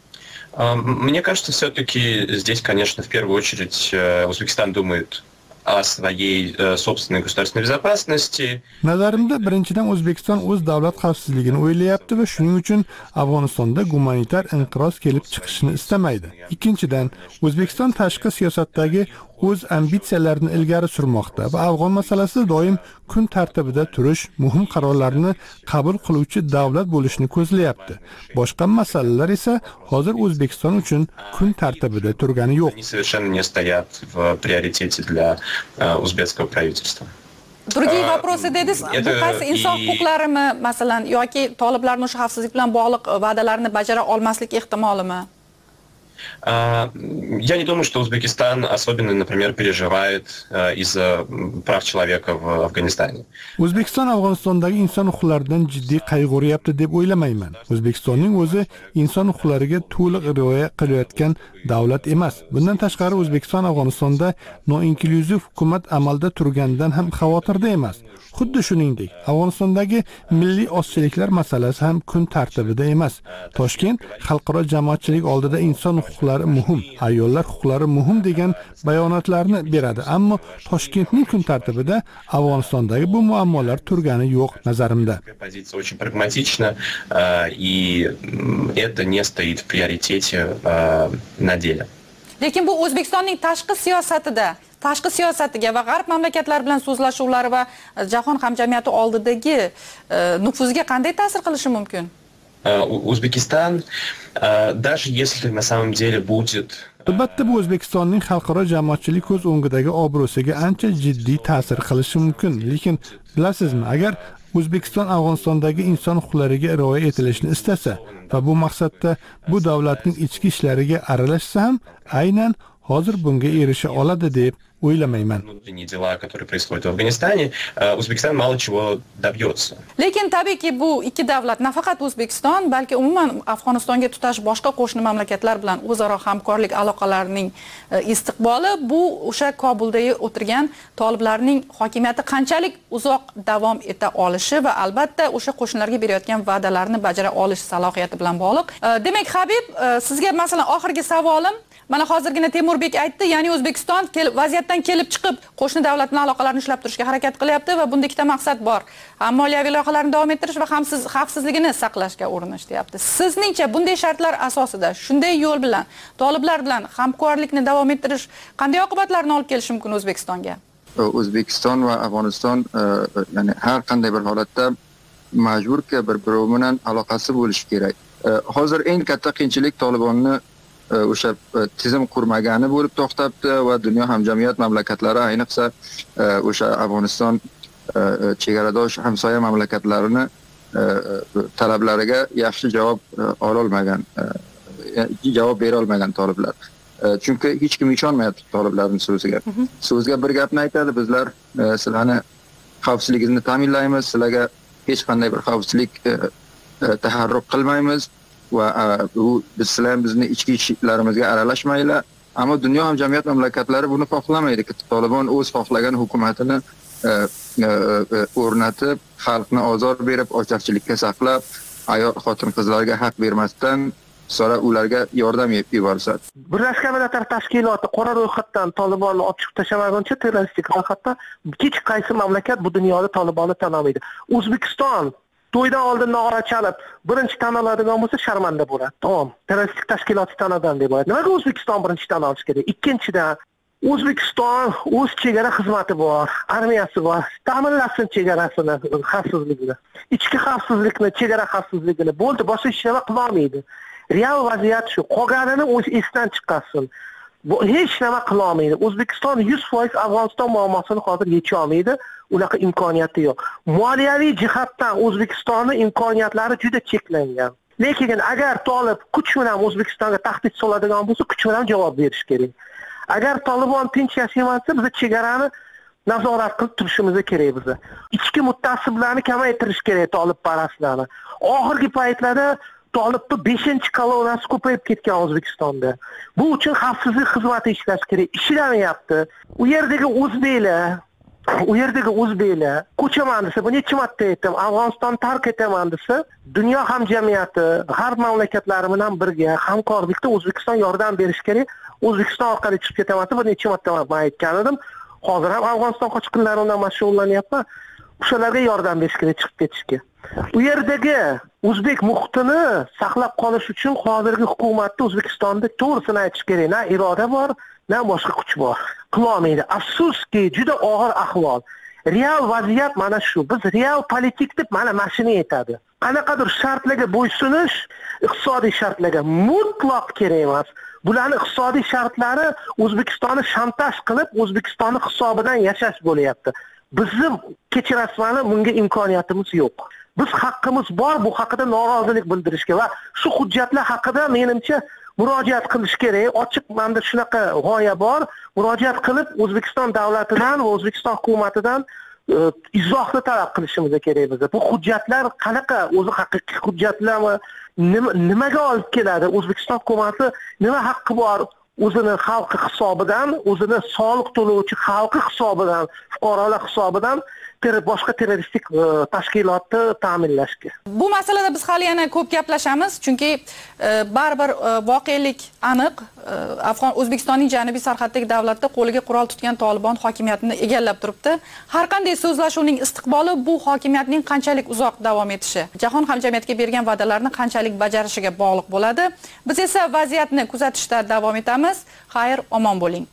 Мне кажется, все-таки здесь, конечно, в первую очередь Узбекистан думает о своей собственной государственной безопасности. Nazarimda birinchidan O'zbekiston o'z davlat xavfsizligini o'ylayapti va shuning uchun Afg'onistonda gumanitar inqiroz kelib chiqishini istamaydi. Ikkinchidan, O'zbekiston tashqi siyosatdagi o'z ambitsiyalarini ilgari surmoqda va afg'on masalasida doim kun tartibida turish, muhim qarorlarni qabul qiluvchi davlat bo'lishni ko'zlayapti. Boshqa masalalar esa hozir O'zbekiston uchun kun tartibida turgani yo'q. Совершенно не стоят в приоритете для узбекского правительства. Другие вопросы dedingiz, bu qaysi inson huquqlarimi, masalan, yoki toliblarning o'sha xavfsizlik bilan bog'liq va'dalarni bajara olmaslik ehtimolimi? Я не думаю, что Узбекистан особенно, например, переживает из-за прав человека в Афганистане. O'zbekiston Afg'onistondagi inson huquqlaridan jiddiy qayg'uryapti deb o'ylamayman. O'zbekistonning o'zi inson huquqlariga to'liq rioya qilayotgan davlat emas. Bundan tashqari O'zbekiston Afg'onistonda noinklyuziv hukumat amalda turganidan ham xavotirda emas. Xuddi shuningdek, Afg'onistondagi milliy ozchiliklar masalasi ham kun tartibida emas. Toshkent xalqaro jamoatchilik oldida inson huquqlari muhim, ayollar huquqlari muhim degan bayonotlarni beradi, ammo Toshkentning kun tartibida Afg'onistondagi bu muammolar turgani yo'q nazarimda. Позиция очень прагматична, и это не стоит в приоритете на деле. Lekin bu O'zbekistonning tashqi siyosatida, tashqi siyosatiga va g'arb mamlakatlari bilan so'zlashuvlari va jahon hamjamiyati oldidagi nufuziga qanday ta'sir qilishi mumkin? Узбекистан, даже если на самом деле будет Albatta bu O'zbekistonning xalqaro jamoatchilik ko'z o'ngidagi obro'siga ancha jiddiy ta'sir qilishi mumkin. Lekin bilasizmi, agar O'zbekiston Afg'onistondagi inson huquqlariga rioya etilishini istasa va bu maqsadda bu davlatning ichki ishlariga aralashsa ham aynan hozir bunga erisha oladi deb o'ylamayman. Внутренние дела, которые происходят в Афганистане, Узбекистан мало чего добьется. Lekin tabiiyki bu ikki davlat, nafaqat O'zbekiston, balki umuman Afg'onistonga tutash boshqa qo'shni mamlakatlar bilan o'zaro hamkorlik aloqalarining istiqboli bu o'sha Kobuldagi o'tirgan toliblarning hokimiyati qanchalik uzoq davom eta olishi va albatta o'sha qo'shnilarga berayotgan va'dalarni bajara olish salohiyati bilan bog'liq. Demak, Habib, sizga masalan oxirgi savolim, mana hozirgina Temurbek aytdi, ya'ni O'zbekiston vaziyatdan kelib chiqib qo'shni davlat bilan aloqalarni ushlab turishga harakat qilyapti va bunda ikkita maqsad bor. Ham moliyaviy loyihalarni davom ettirish va ham siz xavfsizligini saqlashga urinish deyapti. Sizningcha bunday shartlar asosida shunday yo'l bilan toliblar bilan hamkorlikni davom ettirish qanday oqibatlarni olib kelishi mumkin O'zbekistonga? O'zbekiston va Afg'oniston ya'ni har qanday bir holatda majburki bir-biri bilan aloqasi bo'lishi kerak. Hozir eng katta qiyinchilik Tolibonni o'sha tizim qurmagani bo'lib to'xtabdi va dunyo hamjamiyat mamlakatlari ayniqsa o'sha Afg'oniston chegaradosh hamsoya mamlakatlarini talablariga yaxshi javob ola olmagan, javob bera olmagan toliblar. Chunki hech kim ishonmayapti toliblarning so'ziga. So'zga bir gapni aytadi, bizlar sizlarni xavfsizligingizni ta'minlaymiz, sizlarga hech qanday bir xavfsizlik taharruk qilmaymiz va bu bizlar bizni ichki ishlarimizga aralashmaylar. Ammo dunyo hamjamiyat mamlakatlari buni xohlamaydi. Tolibon o'z xohlagan hukumatini o'rnatib, xalqni ozor berib, ocharchilikka saqlab, ayol xotin qizlarga haq bermasdan sonra ularga yordam yuborsa. Birlashgan Millatlar Tashkiloti qora ro'yxatdan Tolibonni olib chiqib tashlamaguncha terroristik ro'yxatda hech qaysi mamlakat bu dunyoda Tolibonni tan olmaydi. O'zbekiston to'ydan oldin nog'ora chalib, birinchi tan oladigan bo'lsa sharmanda bo'ladi. Tamom. Terroristik tashkiloti tanadan deb bo'ladi. Nimaga O'zbekiston birinchi tan olish kerak? Ikkinchidan, O'zbekiston o'z chegara xizmati bor, armiyasi bor. Ta'minlasin chegarasini, xavfsizligini. Ichki xavfsizlikni, chegara xavfsizligini bo'ldi, boshqa hech nima qila olmaydi. Real vaziyat shu. Qolganini o'z esidan chiqarsin. Bu hech nima qila olmaydi. O'zbekiston yuz foiz Afg'oniston muammosini hozir yecha olmaydi. Unaqa imkoniyati yo'q. Moliyaviy jihatdan O'zbekistonning imkoniyatlari juda cheklangan. Lekin agar Tolib kuch bilan O'zbekistonga tahdid soladigan bo'lsa, kuch bilan javob berish kerak. Agar Tolibon tinch yashaymasa, biz chegarani nazorat qilib turishimiz kerak biza. Ichki mutaassiblarni kamaytirish kerak Tolib parastlarni. Oxirgi paytlarda Tolibning beshinchi kolonnasi ko'payib ketgan O'zbekistonda. Bu uchun xavfsizlik xizmati ishlash kerak. Ishlamayapti. U yerdagi o'zbeklar u yerdagi o'zbeklar ko'chaman desa, bu necha marta aytdim, Afg'oniston tark etaman desa, dunyo hamjamiyati, g'arb mamlakatlari bilan birga hamkorlikda O'zbekiston yordam berish kerak. O'zbekiston orqali chiqib ketaman deb bir necha marta men aytgan edim. Hozir ham Afg'oniston qochqinlari bilan mashg'ullanyapman. O'shalarga yordam berish kerak chiqib ketishga. U yerdagi o'zbek muhitini saqlab qolish uchun hozirgi hukumatda O'zbekistonda to'g'risini aytish kerak. Na iroda bor, na boshqa kuch bor. Qilolmaydi. Afsuski, juda og'ir ahvol. Real vaziyat mana shu. Biz real politik deb mana mashina aytadi. Qanaqadir shartlarga bo'ysunish, iqtisodiy shartlarga mutlaq kerak emas. Bularning iqtisodiy shartlari O'zbekistonni shantaj qilib, O'zbekistonning hisobidan yashash bo'layapti. Bizim kechirasmani bunga imkoniyatimiz yo'q. Biz haqqimiz bor bu haqida norozilik bildirishga va shu hujjatlar haqida menimcha murojaat qilish kerak. Ochiq manda shunaqa g'oya bor. Murojaat qilib O'zbekiston davlatidan va O'zbekiston hukumatidan izohni talab qilishimiz kerak biz. Bu hujjatlar qanaqa, o'zi haqiqiy hujjatlarmi, nimaga olib keladi? O'zbekiston hukumati nima haqqi bor? O'zini xalqi hisobidan, o'zini soliq to'lovchi xalqi hisobidan, fuqarolar hisobidan boshqa terroristik tashkilotni ta'minlashga. Bu masalada biz hali yana ko'p gaplashamiz, chunki baribir voqelik aniq. Afg'on O'zbekistonning janubiy sarhaddagi davlatda qo'liga qurol tutgan Tolibon hokimiyatini egallab turibdi. Har qanday so'zlashuvning istiqboli bu hokimiyatning qanchalik uzoq davom etishi, jahon hamjamiyatiga bergan va'dalarni qanchalik bajarishiga bog'liq bo'ladi. Biz esa vaziyatni kuzatishda davom etamiz. Xayr, omon bo'ling.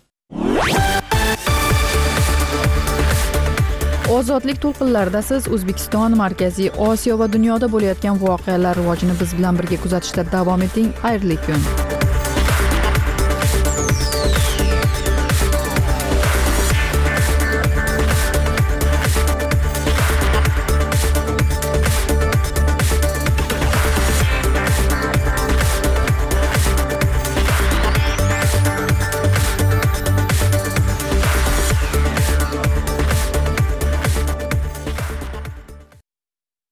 Ozodlik to'lqinlarida siz O'zbekiston, Markaziy Osiyo va dunyoda bo'layotgan voqealar rivojini biz bilan birga kuzatishda davom eting. Xayrli kun.